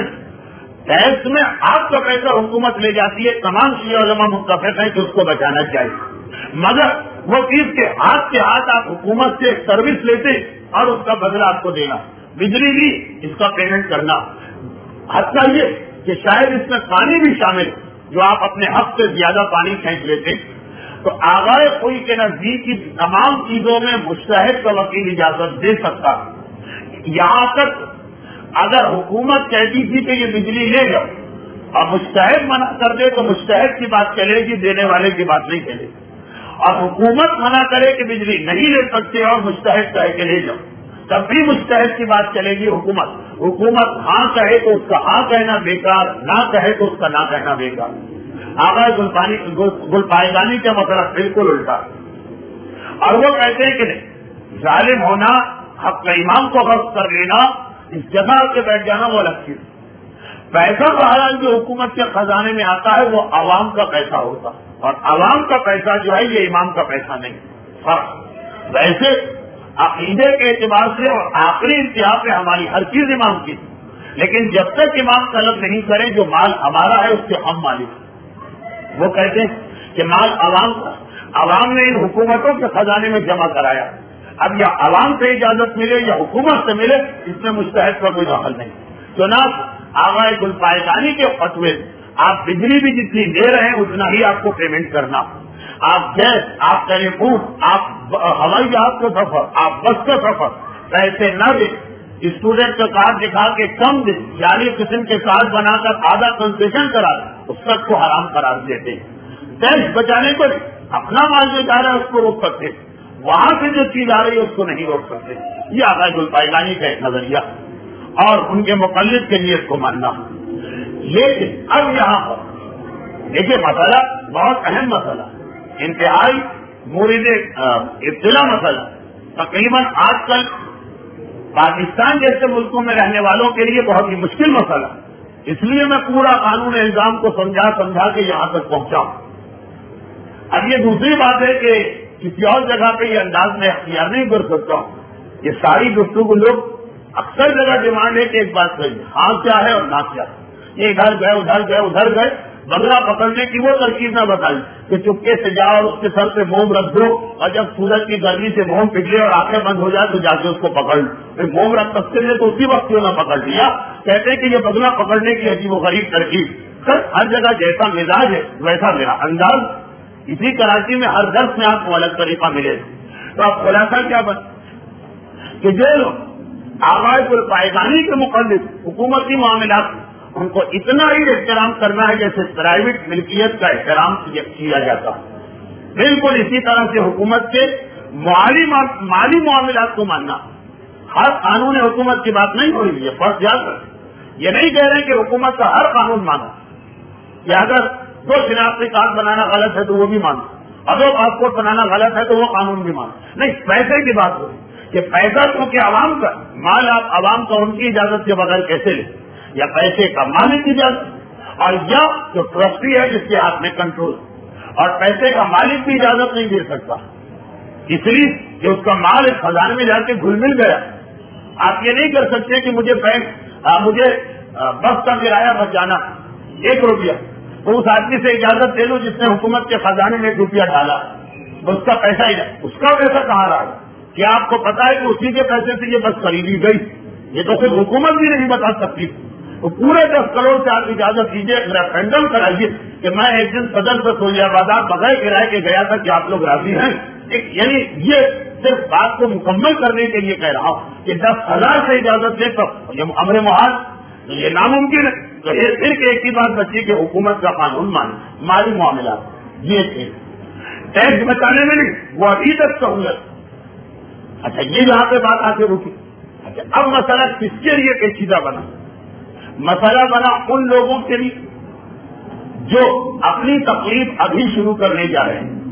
Speaker 2: ٹیکس میں آپ کا پیسہ حکومت لے جاتی ہے، تمام شیعہ علماء متفق ہیں کہ اس کو بچانا چاہیے، مگر وہ چیز کے ہاتھ آپ حکومت سے سروس لیتے اور اس کا بدلہ آپ کو دینا، بجلی بھی اس کا پیمنٹ کرنا، حتیٰ یہ کہ شاید اس میں پانی بھی شامل، جو آپ اپنے حق سے زیادہ پانی کھینچ لیتے، تو آغائے کوئی کے نزدیک کی تمام چیزوں میں مستحق کا وکیل اجازت دے سکتا، یہاں تک اگر حکومت کہتی تھی کہ یہ بجلی لے جاؤ اور مستحق منع کر دے تو مستحق کی بات چلے گی، دینے والے کی بات نہیں چلے گی، اور حکومت منع کرے کہ بجلی نہیں لے سکتے اور مستحق کہے کہ لے جاؤ تب بھی مستحق کی بات چلے گی۔ حکومت ہاں کہے تو اس کا ہاں کہنا بیکار، نہ کہے تو اس کا نہ کہنا بیکار۔ آغاز گلپائیدانی کا مطلب بالکل الٹا، اور وہ کہتے ہیں کہ نہیں، ظالم ہونا، حق امام کو غصب کر لینا، اس جگہ کے بیٹھ جانا وہ الگ چیز۔ پیسہ بہرحال جو حکومت کے خزانے میں آتا ہے وہ عوام کا پیسہ ہوتا، اور عوام کا پیسہ جو ہے یہ امام کا پیسہ نہیں۔ فرق ویسے عقیدے کے اعتبار سے اور آخری انتہا پہ ہماری ہر چیز امام کی، لیکن جب تک امام طلب نہیں کرے جو مال ہمارا ہے اس کے ہم مالک۔ وہ کہتے ہیں کہ مال عوام کا، عوام نے ان حکومتوں کے خزانے میں جمع کرایا، اب یا عوام سے اجازت ملے یا حکومت سے ملے، اس میں مستحق کا کوئی دخل نہیں۔ چنانچہ آغائے گلپائیدانی کے فتوے آپ بجلی بھی جتنی دے رہے ہیں اتنا ہی آپ کو پیمنٹ کرنا، آپ گیس، آپ ٹیلی فون، آپ ہوائی جہاز کا سفر، آپ بس کا سفر پیسے نہ دیں، اسٹوڈنٹ کا کارڈ دکھا کے کم دیں، جعلی قسم کے کارڈ بنا کر آدھا کنسیشن کرا دیں، اس تک کو حرام قرار دیتے ہیں۔ ٹیکس بچانے کو اپنا مال جو جا رہا ہے اس کو روک سکتے، وہاں سے جو چیز آ رہی ہے اس کو نہیں روک سکتے. یہ آغاز الفائقانی کا ایک نظریہ اور ان کے مقلد کے لیے اس کو ماننا. لیکن اب یہاں پر دیکھیے مسئلہ بہت اہم مسئلہ, انتہائی مورد ابتلا مسئلہ, تقریباً آج کل پاکستان جیسے ملکوں میں رہنے والوں کے لیے بہت ہی مشکل مسئلہ. اس لیے میں پورا قانون الزام کو سمجھا کے یہاں تک پہنچا ہوں. اب یہ دوسری بات ہے کہ کسی اور جگہ پہ یہ انداز میں اختیار نہیں کر سکتا ہوں. یہ ساری گفتگو لوگ اکثر جگہ ڈیمانڈ ہے کہ ایک بات کہیے, ہاں کیا ہے اور نہ کیا ہے. یہ ادھر گئے ادھر گئے, بگلا پکڑنے کی وہ ترکیب نہ بتائی کہ چپکے سے جاؤ اور اس کے سر پہ موم رکھ دو, اور جب سورج کی گرمی سے موم پگھلے اور آنکھیں بند ہو جائے تو جا کے اس کو پکڑ لو. پھر موم رکھ سکتے ہیں تو اسی وقت کیوں نہ پکڑ لیا. کہتے ہیں کہ یہ بگلا پکڑنے کی عجیب و غریب ترکیب. سر ہر جگہ جیسا مزاج ہے ویسا میرا انداز. اسی کراچی میں ہر درس میں آپ کو الگ طریقہ ملے. تو اب خلاصہ کیا بنا کہ جو لوگ آغاز الفائقانی کے مقلد حکومتی معاملات ان کو اتنا ہی احترام کرنا ہے جیسے پرائیویٹ ملکیت کا احترام کیا جاتا ہے, بالکل اسی طرح سے حکومت کے مالی معاملات کو ماننا. ہر قانون حکومت کی بات نہیں ہو رہی ہے, فرض یاد رکھیں. یہ نہیں کہہ رہے کہ حکومت کا ہر قانون مانو, کہ اگر دو شناختی کارڈ بنانا غلط ہے تو وہ بھی مانو, اگر پاسپورٹ بنانا غلط ہے تو وہ قانون بھی مانو. نہیں, پیسے کی بات ہو رہی کہ پیسہ کیونکہ عوام کا مال, آپ عوام کا ان کی اجازت کے بغیر کیسے لیں, یا پیسے کا مالک کی اجازت, اور یا جو ٹرسٹی ہے جس کے ہاتھ میں کنٹرول, اور پیسے کا مالک بھی اجازت نہیں دے سکتا, اس لیے کہ اس کا مال ایک خزانے میں جا کے گھل مل گیا. آپ یہ نہیں کر سکتے کہ مجھے بس کا کرایہ بچانا 1 روپیہ, تو اس آدمی سے اجازت دے لو جس نے حکومت کے خزانے میں 1 روپیہ ڈالا, اس کا پیسہ ہی اس کا پیسہ کہاں رہا. کیا آپ کو پتا ہے کہ اسی کے پیسے سے یہ بس خریدی گئی؟ یہ تو صرف حکومت بھی نہیں بتا سکتی. تو پورے 10 کروڑ سے آپ اجازت دیجیے, ریفرینڈم کرائیے کہ میں ایک دن صدر سے سولیا بازار بغیر کرائے کے گیا تھا کہ آپ لوگ راضی ہیں. یعنی یہ صرف بات کو مکمل کرنے کے لیے کہہ رہا ہوں کہ 10,000 سے اجازت دے تو یہ امر محال, یہ ناممکن ہے. تو یہ صرف ایک ہی بات بچی کہ حکومت کا قانون مانے. مالی معاملات یہ تھے, ٹیکس بچانے میں نہیں, وہ ابھی تک سہولت. اچھا, یہ یہاں پہ بات آ کے رکی. اچھا, اب مسئلہ کس کے لیے پیچیدہ بنا؟ مسئلہ بنا ان لوگوں کے لیے جو اپنی تقریب ابھی شروع کرنے جا رہے ہیں.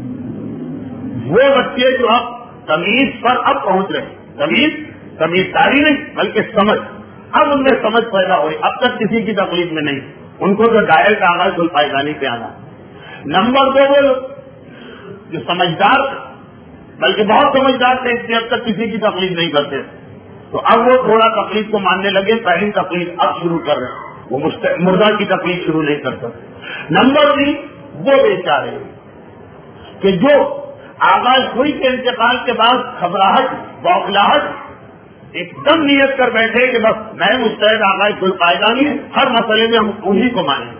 Speaker 2: وہ بچے جو اب تمیز پر اب پہنچ رہے ہیں, تمیزداری نہیں بلکہ سمجھ, اب ان میں سمجھ پیدا ہو رہی. اب تک کسی کی تقریب میں نہیں, ان کو تو ڈائریکٹ آغاز الفائقانی پہ آنا. نمبر 2 وہ جو سمجھدار, بلکہ بہت سمجھدار تھے, اس لیے اب تک کسی کی تقلید نہیں کرتے, تو اب وہ تھوڑا تقلید کو ماننے لگے. پہلی تقلید اب شروع کر رہے ہیں, وہ مردہ کی تقلید شروع نہیں کر سکتے. نمبر 3 وہ بیچارے کہ جو آغاز ہوئی کے انتقال کے بعد گھبراہٹ, بوکھلاہٹ ایک دم نیت کر بیٹھے کہ بس میں مستعد آغاز الفائقانی ہے, ہر مسئلے میں ہم انہیں کو مانیں.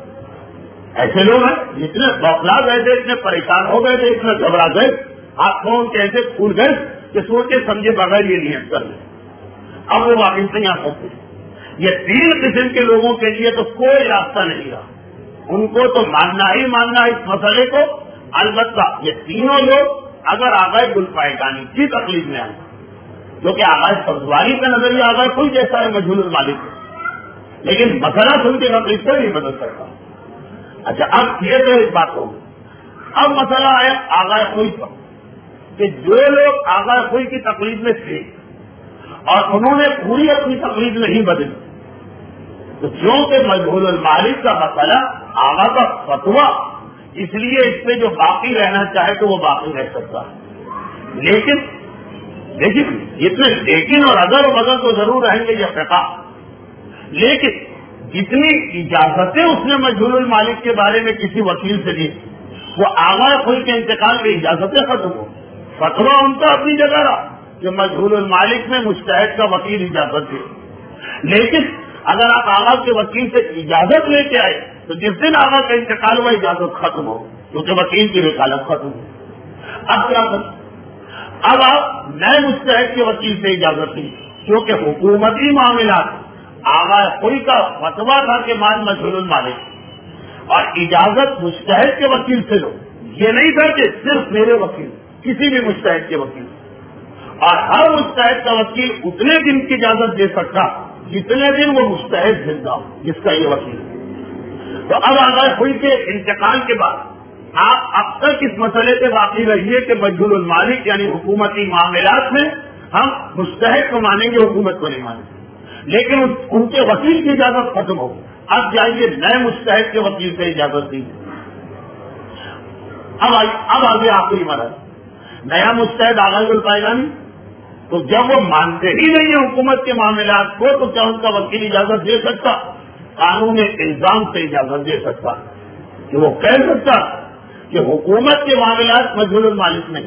Speaker 2: ایسے لوگ ہیں اتنے بوکھلا گئے تھے, اتنے پریشان ہو گئے تھے, اتنے گھبرا گئے, آپ فون کیسے پھول گئے کہ سوچے سمجھے بغیر یہ نیت کر لیں. اب وہ واپس نہیں آ سکتے. یہ 3 قسم کے لوگوں کے لیے تو کوئی راستہ نہیں رہا, ان کو تو ماننا ہی ماننا اس مسئلے کو. البتہ یہ تینوں لوگ اگر آغاز الفائقانی کی تقلید میں آئے, جو کہ آغاز سبزواری کا نظریہ آغاز کوئی جیسا ہے مجہول المالک, لیکن مسئلہ سن کے تقلید سے نہیں بدل سکتا. اچھا, اب یہ تو ایک بات ہوگی. اب مسئلہ ہے آغاز کوئی پر, کہ جو لوگ آغاز کوئی کی تقلید میں تھے اور انہوں نے پوری اپنی تقلید نہیں بدلی, تو کیونکہ مجہول المالک کا مسئلہ آغا کا فتوا, اس لیے اس پہ جو باقی رہنا چاہے تو وہ باقی رہ سکتا ہے. لیکن اور اگر مگر تو ضرور رہیں گے یہ فقہ, لیکن جتنی اجازتیں اس نے مجہول المالک کے بارے میں کسی وکیل سے دی, وہ آغا کوئی کے انتقال میں اجازتیں ختم ہو. فتوا ان کا اپنی جگہ رہا کہ مجہول المالک میں مجتہد کا وکیل اجازت دے, لیکن اگر آپ آغا کے وکیل سے اجازت لے کے آئے تو جس دن آغا کا انتقال ہوا اجازت ختم ہو, کیونکہ وکیل کی وکالت ختم ہو. اب کیا کریں؟ اب آپ نئے مجتہد کے وکیل سے اجازت دی, کیونکہ حکومتی معاملات آغا کوئی کا فتوا تھا کہ مال مجہول المالک, اور اجازت مجتہد کے وکیل سے لو. یہ نہیں تھا کہ صرف میرے وکیل, کسی بھی مجتہد کے وکیل، اور ہر مجتہد کا وکیل اتنے دن کی اجازت دے سکتا جتنے دن وہ مجتہد زندہ ہو جس کا یہ وکیل ہے۔ تو اب اگر کوئی کے انتقال کے بعد آپ اب تک اس مسئلے سے واقف رہیے کہ مجہول المالک یعنی حکومتی معاملات میں ہم مجتہد کو مانیں گے، حکومت کو نہیں مانیں گے، لیکن ان کے وکیل کی اجازت ختم ہو، اب جائیے نئے مجتہد کے وکیل سے اجازت دیجیے۔ اب آگے آخری مرحلہ نیا مجتہد آغاز الفائدانی، تو جب وہ مانتے ہی نہیں ہیں حکومت کے معاملات کو تو کیا ان کا وکیل اجازت دے سکتا؟ قانون الزام سے اجازت دے سکتا کہ وہ کہہ سکتا کہ حکومت کے معاملات مجہول المالک نہیں،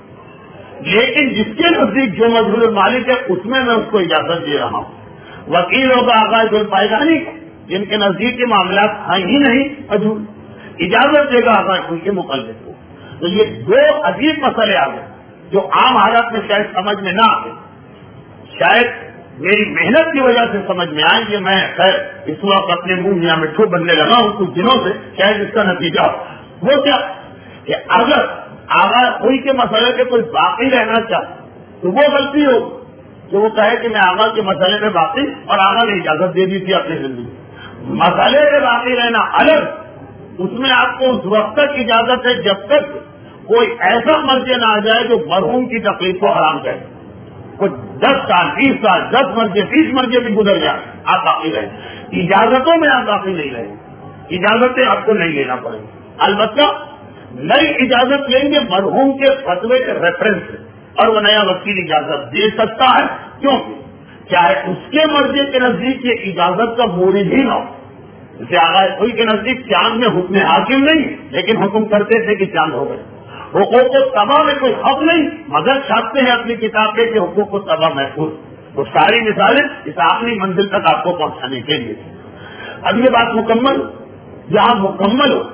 Speaker 2: لیکن جس کے نزدیک جو مجہول المالک ہے اس میں میں اس کو اجازت دے رہا ہوں۔ وکیل ہوگا آغاز الفائدانی جن کے نزدیک کے معاملات ہیں ہی نہیں مجہول، اجازت دے گا آغاز کوئی کے مقلد کو۔ تو یہ دو عجیب مسئلے آ گئے جو عام حالت میں شاید سمجھ میں نہ آئے، شاید میری محنت کی وجہ سے سمجھ میں آئے کہ میں خیر اس وقت اپنے منہ یہاں مٹھو بننے لگا ہوں کچھ دنوں سے، شاید اس کا نتیجہ وہ کیا کہ اگر آغاز کوئی کے مسئلے پہ کوئی باقی رہنا چاہے تو وہ غلطی ہو کہ وہ کہے کہ میں آغاز کے مسئلے میں باقی، اور آغاز نے اجازت دے دی تھی اپنی زندگی۔ مسئلے میں باقی رہنا الگ، اس میں آپ کو اس وقت تک اجازت ہے جب تک کوئی ایسا مرضی نہ آ جائے جو مرحوم کی تکلیف کو حرام کرے۔ کوئی 10 سال 20 سال 10 مرضی 20 مرضی بھی گزر جائے آپ باقی رہیں، اجازتوں میں آپ باقی نہیں رہیں، اجازتیں آپ کو نہیں لینا پڑے گی۔ البتہ نئی اجازت لیں گے مرحوم کے فتوے کے ریفرنس سے، اور وہ نیا وکیل اجازت دے سکتا ہے، کیونکہ چاہے اس کے مرضی کے نزدیک یہ اجازت کا مورد ہی نہ ہو۔ اسے آغاز کوئی کے نزدیک چاند میں حکم حاکم نہیں، لیکن حکم کرتے تھے کہ چاند ہو گئے، حقوق و تباہ میں کوئی حق نہیں مگر چھاپتے ہیں اپنی کتاب کے کہ حقوق و تباہ محفوظ۔ وہ ساری مثالیں اس آخری منزل تک آپ کو پہنچانے کے لیے۔ اب یہ بات مکمل جہاں مکمل ہو،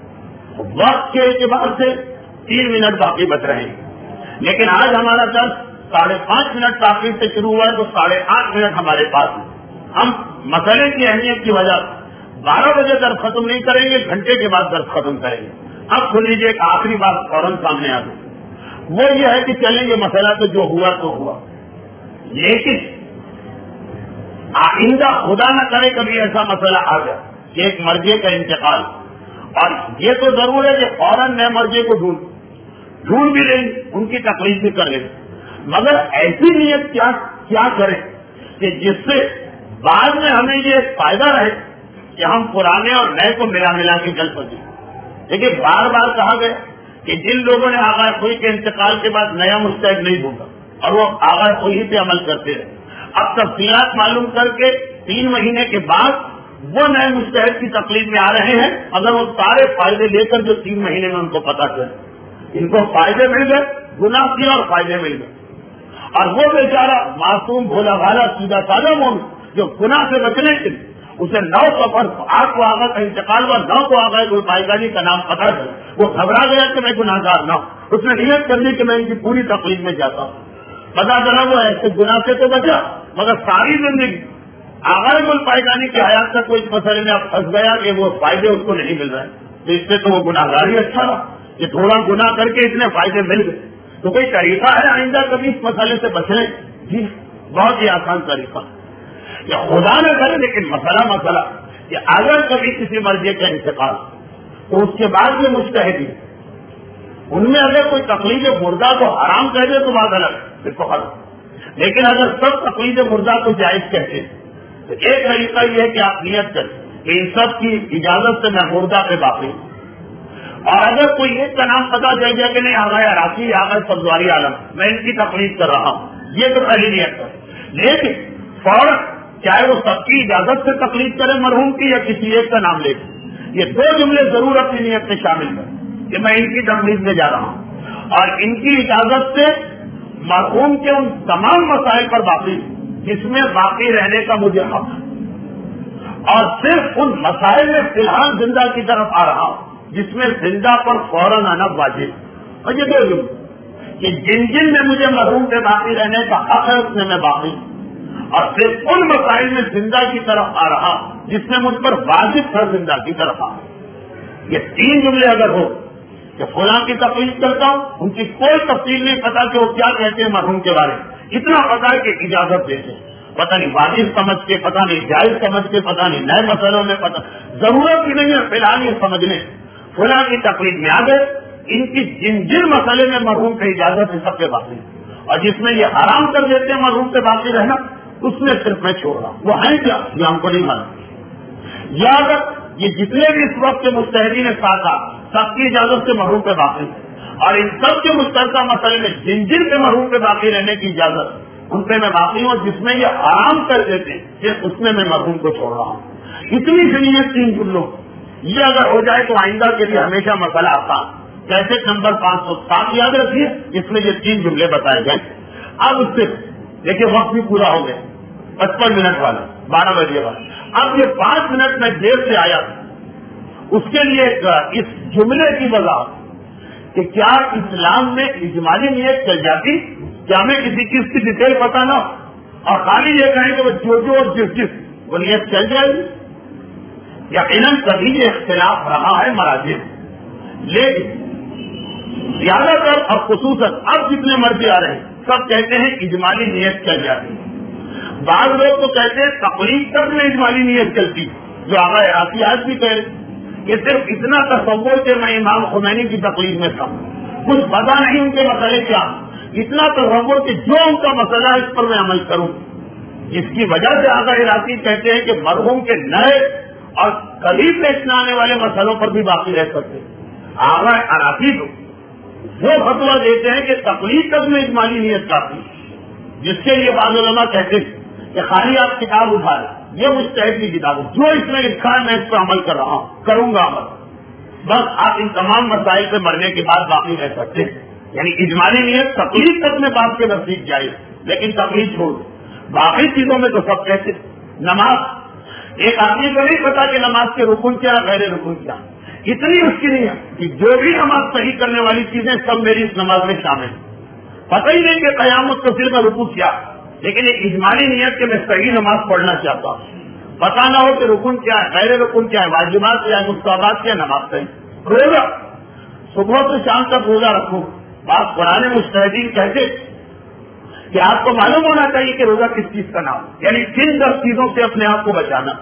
Speaker 2: وقت کے اعتبار سے 3 منٹ باقی بچ رہے ہیں، لیکن آج ہمارا درس 5.5 منٹ تاخیر سے شروع ہوا ہے تو 8.5 منٹ ہمارے پاس ہے۔ ہم مسئلے کی اہمیت کی وجہ 12 بجے درس ختم نہیں کریں گے، گھنٹے کے بعد درس ختم کریں گے۔ اب سن لیجیے ایک آخری بات فوراً سامنے آ گئی، وہ یہ ہے کہ چلیں یہ مسئلہ تو جو ہوا تو ہوا، لیکن آئندہ خدا نہ کرے کبھی ایسا مسئلہ آ گیا کہ ایک مرجع کا انتقال، اور یہ تو ضرور ہے کہ فوراً نئے مرجع کو ڈھونڈ بھی لیں، ان کی تکلیف بھی کر لیں، مگر ایسی نیت کیا کریں کہ جس سے بعد میں ہمیں یہ فائدہ رہے کہ ہم پرانے اور نئے کو ملا کے چل سکیں۔ دیکھیے بار بار کہا گیا کہ جن لوگوں نے آغاز خوئی کے انتقال کے بعد نیا مستحق نہیں ڈھونڈا اور وہ آغاز خوئی پہ عمل کرتے رہے، اب تفصیلات معلوم کر کے 3 مہینے کے بعد وہ نئے مستحق کی تکلیف میں آ رہے ہیں، اگر وہ سارے فائدے لے کر جو 3 مہینے میں ان کو پتا چلے، ان کو فائدے مل گئے، گناہ کیا اور فائدے مل گئے، اور وہ بیچارہ معصوم بھولا بھالا سیدھا سادہ مومن جو گناہ سے بچنے کے لیے اسے 9 سفر 8 کو آغاز کا انتقال ہوا، 9 کو آغاز الفائدانی کا نام پتا چلا، وہ گھبرا گیا کہ میں گناہ گار نہ ہوں، اس نے نیت کر لی کہ میں ان کی پوری تکلیف میں جاتا ہوں، پتا چلا وہ ایسے گناہ سے تو بچا مگر ساری زندگی آغاز الفائدانی کی حیات کا کوئی مسئلے میں اب پھنس گیا کہ وہ فائدے اس کو نہیں مل رہے، تو اس سے تو وہ گناہ گار ہی اچھا رہا کہ تھوڑا گناہ کر کے اتنے فائدے مل گئے۔ تو کوئی طریقہ ہے آئندہ کبھی اس مسئلے سے بچنے؟ جی بہت ہی آسان طریقہ کہ خدا نہ کرے لیکن مسئلہ کہ اگر کبھی کسی مرضی کا انتقال تو اس کے بعد میں مجتہدی ان میں اگر کوئی تقلید مردہ کو حرام کہہ دے تو بات الگ پھر تو حرام، لیکن اگر سب تقلید مردہ کو جائز کہتے ہیں تو ایک طریقہ یہ ہے کہ آپ نیت کریں کہ ان سب کی اجازت سے میں مردہ پہ باقی ہوں، اور اگر کوئی ایک کا نام پتا چل جائے کہ نہیں آگاہ راکی آگاہ سبزواری عالم میں ان کی تقلید کر رہا ہوں، یہ تو پہلی نیت کر، لیکن فوراً چاہے وہ سب کی اجازت سے تقلید کرے مرحوم کی یا کسی ایک کا نام لے، یہ 2 جملے ضرور اپنی نیت میں شامل کریں کہ میں ان کی تقلید میں جا رہا ہوں اور ان کی اجازت سے مرحوم کے ان تمام مسائل پر باقی جس میں باقی رہنے کا مجھے حق ہے، اور صرف ان مسائل میں فی الحال زندہ کی طرف آ رہا ہوں جس میں زندہ پر فوراً آنا واجب، اور یہ 2 جملے کہ جن میں مجھے مرحوم پہ باقی رہنے کا حق ہے اس میں میں باقی، اور صرف ان مسائل میں زندہ کی طرف آ رہا جس میں مجھ پر واجب تھا زندہ کی طرف آ، یہ 3 جملے اگر ہو کہ فلاں کی تقلید کرتا ہوں، ان کی کوئی تفصیل نہیں پتا کہ وہ کیا کہتے ہیں مرحوم کے بارے میں، اتنا پتا ہے کہ اجازت دیتے، پتہ نہیں واجب سمجھ کے، پتہ نہیں جائز سمجھ کے، پتہ نہیں نئے مسئلوں میں، پتہ ضرورت ہی نہیں ہے فی الحال یہ سمجھ لیں فلاں کی تقلید میں آ گئے، ان کی جن مسئلے میں مرحوم کی اجازت ہے سب کے باقی، اور جس میں یہ حرام کر دیتے ہیں مرحوم سے باقی رہنا، اس میں صرف میں چھوڑ رہا ہوں، وہ ہیں کیا یہ ہم کو نہیں معلوم۔ یا اگر یہ جتنے بھی اس وقت کے مجتہدین ساتھ سب کی اجازت سے مرحوم پہ باقی، اور ان سب کے مشترکہ مسئلے میں جن کے مرحوم پہ باقی رہنے کی اجازت ان پہ میں باقی ہوں، جس میں یہ حرام کر دیتے صرف اس میں مرحوم کو چھوڑ رہا ہوں۔ اتنی سی ہے 3 جملوں، یہ اگر ہو جائے تو آئندہ کے لیے ہمیشہ مسئلہ آسان۔ کیسٹ نمبر 507 یاد رکھیے، جس میں یہ 3 جملے بتائے گئے۔ اب اس سے دیکھیے وقت بھی پورا ہو گیا، 55 منٹ والا، 12 بجے والا۔ اب یہ 5 منٹ میں دیر سے آیا تھا، اس کے لیے اس جملے کی وضاحت کہ کیا اسلام میں اجمالی نیت چل جاتی، کیا ہمیں کسی چیز کی ڈیٹیل پتا نہ اور خالی یہ کہیں کہ جو اور جس وہ نیت چل جائے گی؟ یقیناً کبھی یہ اختلاف رہا ہے مراجع، لیکن زیادہ تر اور خصوصاً اب جتنے مرضی آ رہے ہیں سب کہتے ہیں اجمالی نیت چل جاتی۔ بعض لوگ تو کہتے ہیں تقلید تک میں اجمالی نیت چلتی، جو آغا عراقی آج بھی کہہ رہے یہ صرف اتنا تصور کہ میں امام خمینی کی تقلید میں تھا، کچھ پتا نہیں ان کے مسئلے کیا، اتنا تصور کہ جو ان کا مسئلہ ہے اس پر میں عمل کروں، جس کی وجہ سے آغا عراقی کہتے ہیں کہ مرحوم کے نئے اور قریب پیش آنے والے مسئلوں پر بھی باقی رہ سکتے۔ آغا عراقی تو وہ فتویٰ دیتے ہیں کہ تقلید تک میں اجمالی نیت کافی، جس کے لیے بعض علماء کہتے ہیں کہ خالی آپ کتاب اٹھا لیں، یہ مجتہد کی کتاب ہے، جو اس میں لکھا ہے میں اس پر عمل کر رہا ہوں، کروں گا عمل، بس آپ ان تمام مسائل سے مرنے کے بعد باقی رہ سکتے ہیں۔ یعنی اجمالی نیت تقلید تک میں بات کے نزدیک جائے، لیکن تقلید چھوڑ باقی چیزوں میں تو سب کہتے ہیں۔ نماز، ایک آدمی کو نہیں پتا کہ نماز کے رکن کیا غیر رکن کیا، اتنی اس کی نہیں ہے کہ جو بھی نماز صحیح کرنے والی چیزیں سب میری اس نماز میں شامل ہیں، پتہ ہی نہیں کہ قیامت تو پھر میں رکوع کیا، لیکن ایک اجمالی نیت کہ میں صحیح نماز پڑھنا چاہتا ہوں، پتہ نہ ہو کہ رکن کیا ہے، غیر رکن کیا ہے، واجبات کیا ہے، مستحبات کیا ہے، نماز صحیح۔ روزہ، صبح سے شام تک روزہ رکھو، بات قرآن مجتہدین کہتے کہ آپ کو معلوم ہونا چاہیے کہ روزہ کس چیز کا نام، یعنی کن 10 چیزوں سے اپنے آپ کو بچانا،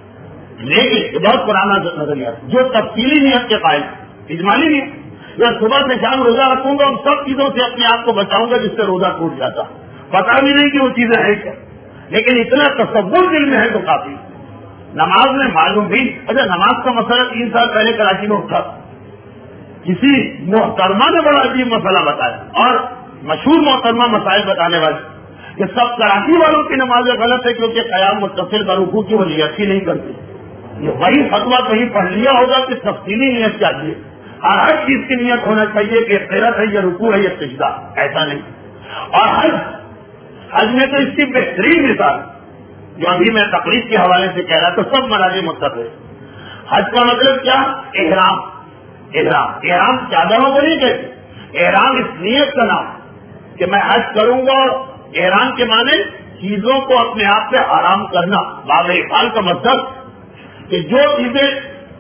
Speaker 2: لیکن یہ بہت پرانا نظریہ جو تفصیلی نیت کے قائل، اجمالی نیت، یا صبح سے شام روزہ رکھوں گا ان سب چیزوں سے اپنے آپ کو بچاؤں گا جس سے روزہ ٹوٹ جاتا، پتا بھی نہیں کہ وہ چیزیں ہیں کیا، لیکن اتنا تصور دل میں ہے تو کافی۔ نماز میں معلوم بھی، اچھا نماز کا مسئلہ 3 سال پہلے کراچی میں اٹھا، کسی محترمہ نے بڑا عجیب مسئلہ بتایا، اور مشہور محترمہ مسائل بتانے والے کہ سب کراچی والوں کی نمازیں غلط ہے کیونکہ قیام متصل کا رکوع کی وہ نیت ہی نہیں کرتی۔ یہ وہی فتویٰ کہیں پڑھ لیا ہوگا کہ تفصیلی نیت چاہیے، ہر چیز کی نیت ہونا چاہیے کہ قرات ہے یا رکوع ہے یا سجدہ، ایسا نہیں۔ اور حج میں تو اس کی بہترین مثال جو ابھی میں تقریب کے حوالے سے کہہ رہا تو سب مراجع متفق ہے۔ حج کا مطلب کیا؟ احرام، احرام چادروں کو نہیں کہتے، احرام اس نیت کا نام کہ میں حج کروں گا، اور احرام کے معنی چیزوں کو اپنے آپ سے حرام کرنا، باب افعال کا مطلب کہ جو چیزیں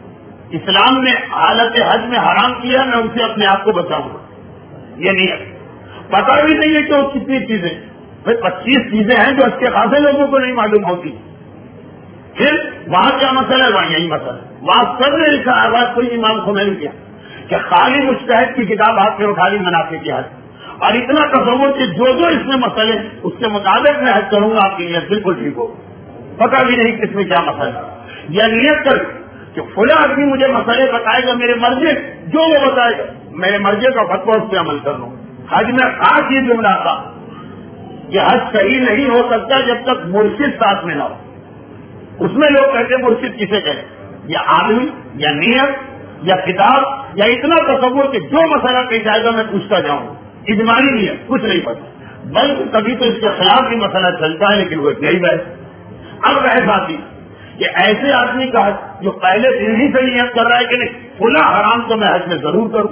Speaker 2: اسلام نے حالت حج میں حرام کیا میں ان سے اپنے آپ کو بچاؤں گا، یہ نیت۔ پتا بھی نہیں ہے کہ وہ کتنی چیزیں، 25 چیزیں ہیں جو اس کے خاصے لوگوں کو نہیں معلوم ہوتی۔ پھر وہاں کیا مسئلہ ہے؟ وہاں یہی مسئلہ ہے، وہاں سب نے لکھا آواز کوئی امام خمینی کیا کہ خالی مجتہد کی کتاب ہاتھ میں اٹھا لی منافع کی حج، اور اتنا تصور کہ جو اس میں مسئلے اس کے مطابق میں حج کروں گا آپ کی نیت بالکل ٹھیک ہو، پتا بھی نہیں کس میں کیا مسئلہ ہے۔ یہ نیت کر کہ فلاں آدمی مجھے مسئلے بتائے گا، میرے مرضی جو وہ بتائے گا میرے مرضی کا فتویٰ اس پہ عمل کر لوں۔ حج میں خاص یہ جملہ تھا کہ حج صحیح نہیں ہو سکتا جب تک مرشد ساتھ میں نہ ہو۔ اس میں لوگ کہتے ہیں مرشد کسے کہتے، یا آدمی یا نیت یا کتاب یا اتنا تصور کہ جو مسئلہ کہہ جائے گا میں پوچھتا جاؤں، اجمالی نیت کچھ نہیں پتا، بلکہ کبھی تو اس کے خلاف بھی مسئلہ چلتا ہے لیکن وہ یہی بحث۔ اب بحث آتی کہ ایسے آدمی کا حج جو پہلے دن ہی سے نیت کر رہا ہے کہ نہیں فلاں حرام تو میں حج میں ضرور کروں،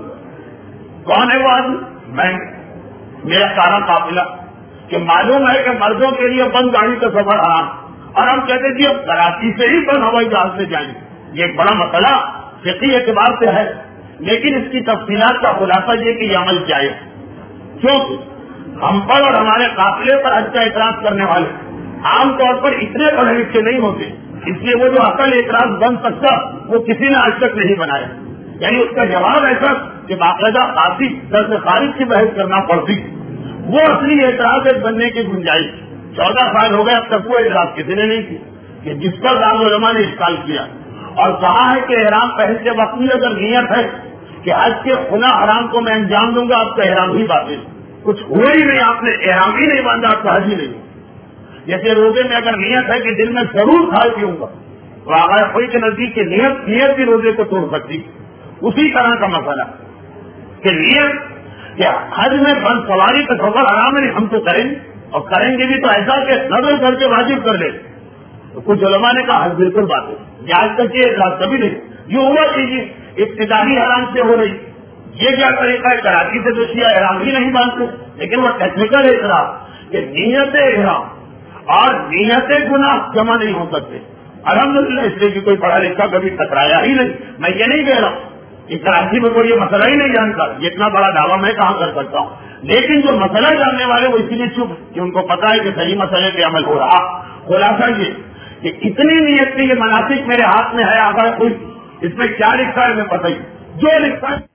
Speaker 2: کون ہے وہ آدمی؟ میں، میرا سارا قافلہ، کہ معلوم ہے کہ مردوں کے لیے بند گاڑی کا سفر حرام، اور ہم کہتے ہیں اب کراچی سے ہی بند ہوائی جہاز سے جائیں گے۔ یہ ایک بڑا مسئلہ فقہی اعتبار سے ہے لیکن اس کی تفصیلات کا خلاصہ یہ کہ یہ عمل جائز کیوں؟ ہم پر اور ہمارے قافلے پر حج کا اعتراض کرنے والے عام طور پر اتنے پڑھے لکھے نہیں ہوتے، اس لیے وہ جو عقل اعتراض بن سکتا وہ کسی نے آج تک نہیں بنایا. یعنی اس کا جواب ایسا کہ باقاعدہ خاصی درس خارج کی بحث کرنا پڑتی. وہ اصلی اعتراض ایک بننے کی گنجائش 14 سال ہو گئے اب تک وہ اعتراض کسی نے نہیں کی کہ جس پر بعض علماء نے اشکال کیا اور کہا ہے کہ احرام پہنتے وقت میں اگر نیت ہے کہ حج کے خلا حرام کو میں انجام دوں گا، آپ کا احرام ہی باطل، کچھ ہوا ہی نہیں، آپ نے احرام ہی نہیں باندھا، آپ کا حج ہی نہیں. جیسے روزے میں اگر نیت ہے کہ دل میں ضرور کھا پیوں گا تو آغاز کوئی کے نزدیک نیت بھی روزے کو توڑ سکتی. اسی طرح کا مسئلہ کہ نیت کہ حج میں بند سواری کا سفر حرام ہے، ہم تو کریں گے اور کریں گے بھی تو ایسا کہ نظر کر کے واجب کر لیں. تو کچھ علماء نے کہا حج بالکل بات ہے، آج تک یہ اعتراض کبھی نہیں. یہ ہوا چیزیں ابتدائی حرام سے ہو رہی. یہ کیا طریقہ ہے؟ کراچی سے تو شیعہ احرام ہی نہیں باندھتے، لیکن وہ ٹیکنیکل اعتراض کہ نیت احرام اور نیت گناہ جمع نہیں ہو سکتے. الحمدللہ اس لیے کہ کوئی پڑھا لکھا کبھی ٹکرایا ہی نہیں. میں یہ نہیں کہہ رہا ہوں کہ کراچی میں کوئی یہ مسئلہ ہی نہیں جانتا، یہ اتنا بڑا دعویٰ میں کہاں کر سکتا ہوں. لیکن جو مسئلہ جاننے والے وہ اسی لیے چپ کہ ان کو پتا ہے کہ صحیح مسئلے پہ عمل ہو رہا. خلاصہ یہ کہ اتنی نیت کے یہ مناسک میرے ہاتھ میں ہے، اگر کوئی اس میں کیا لکھا ہے میں پتہ ہی جو لکھا ہے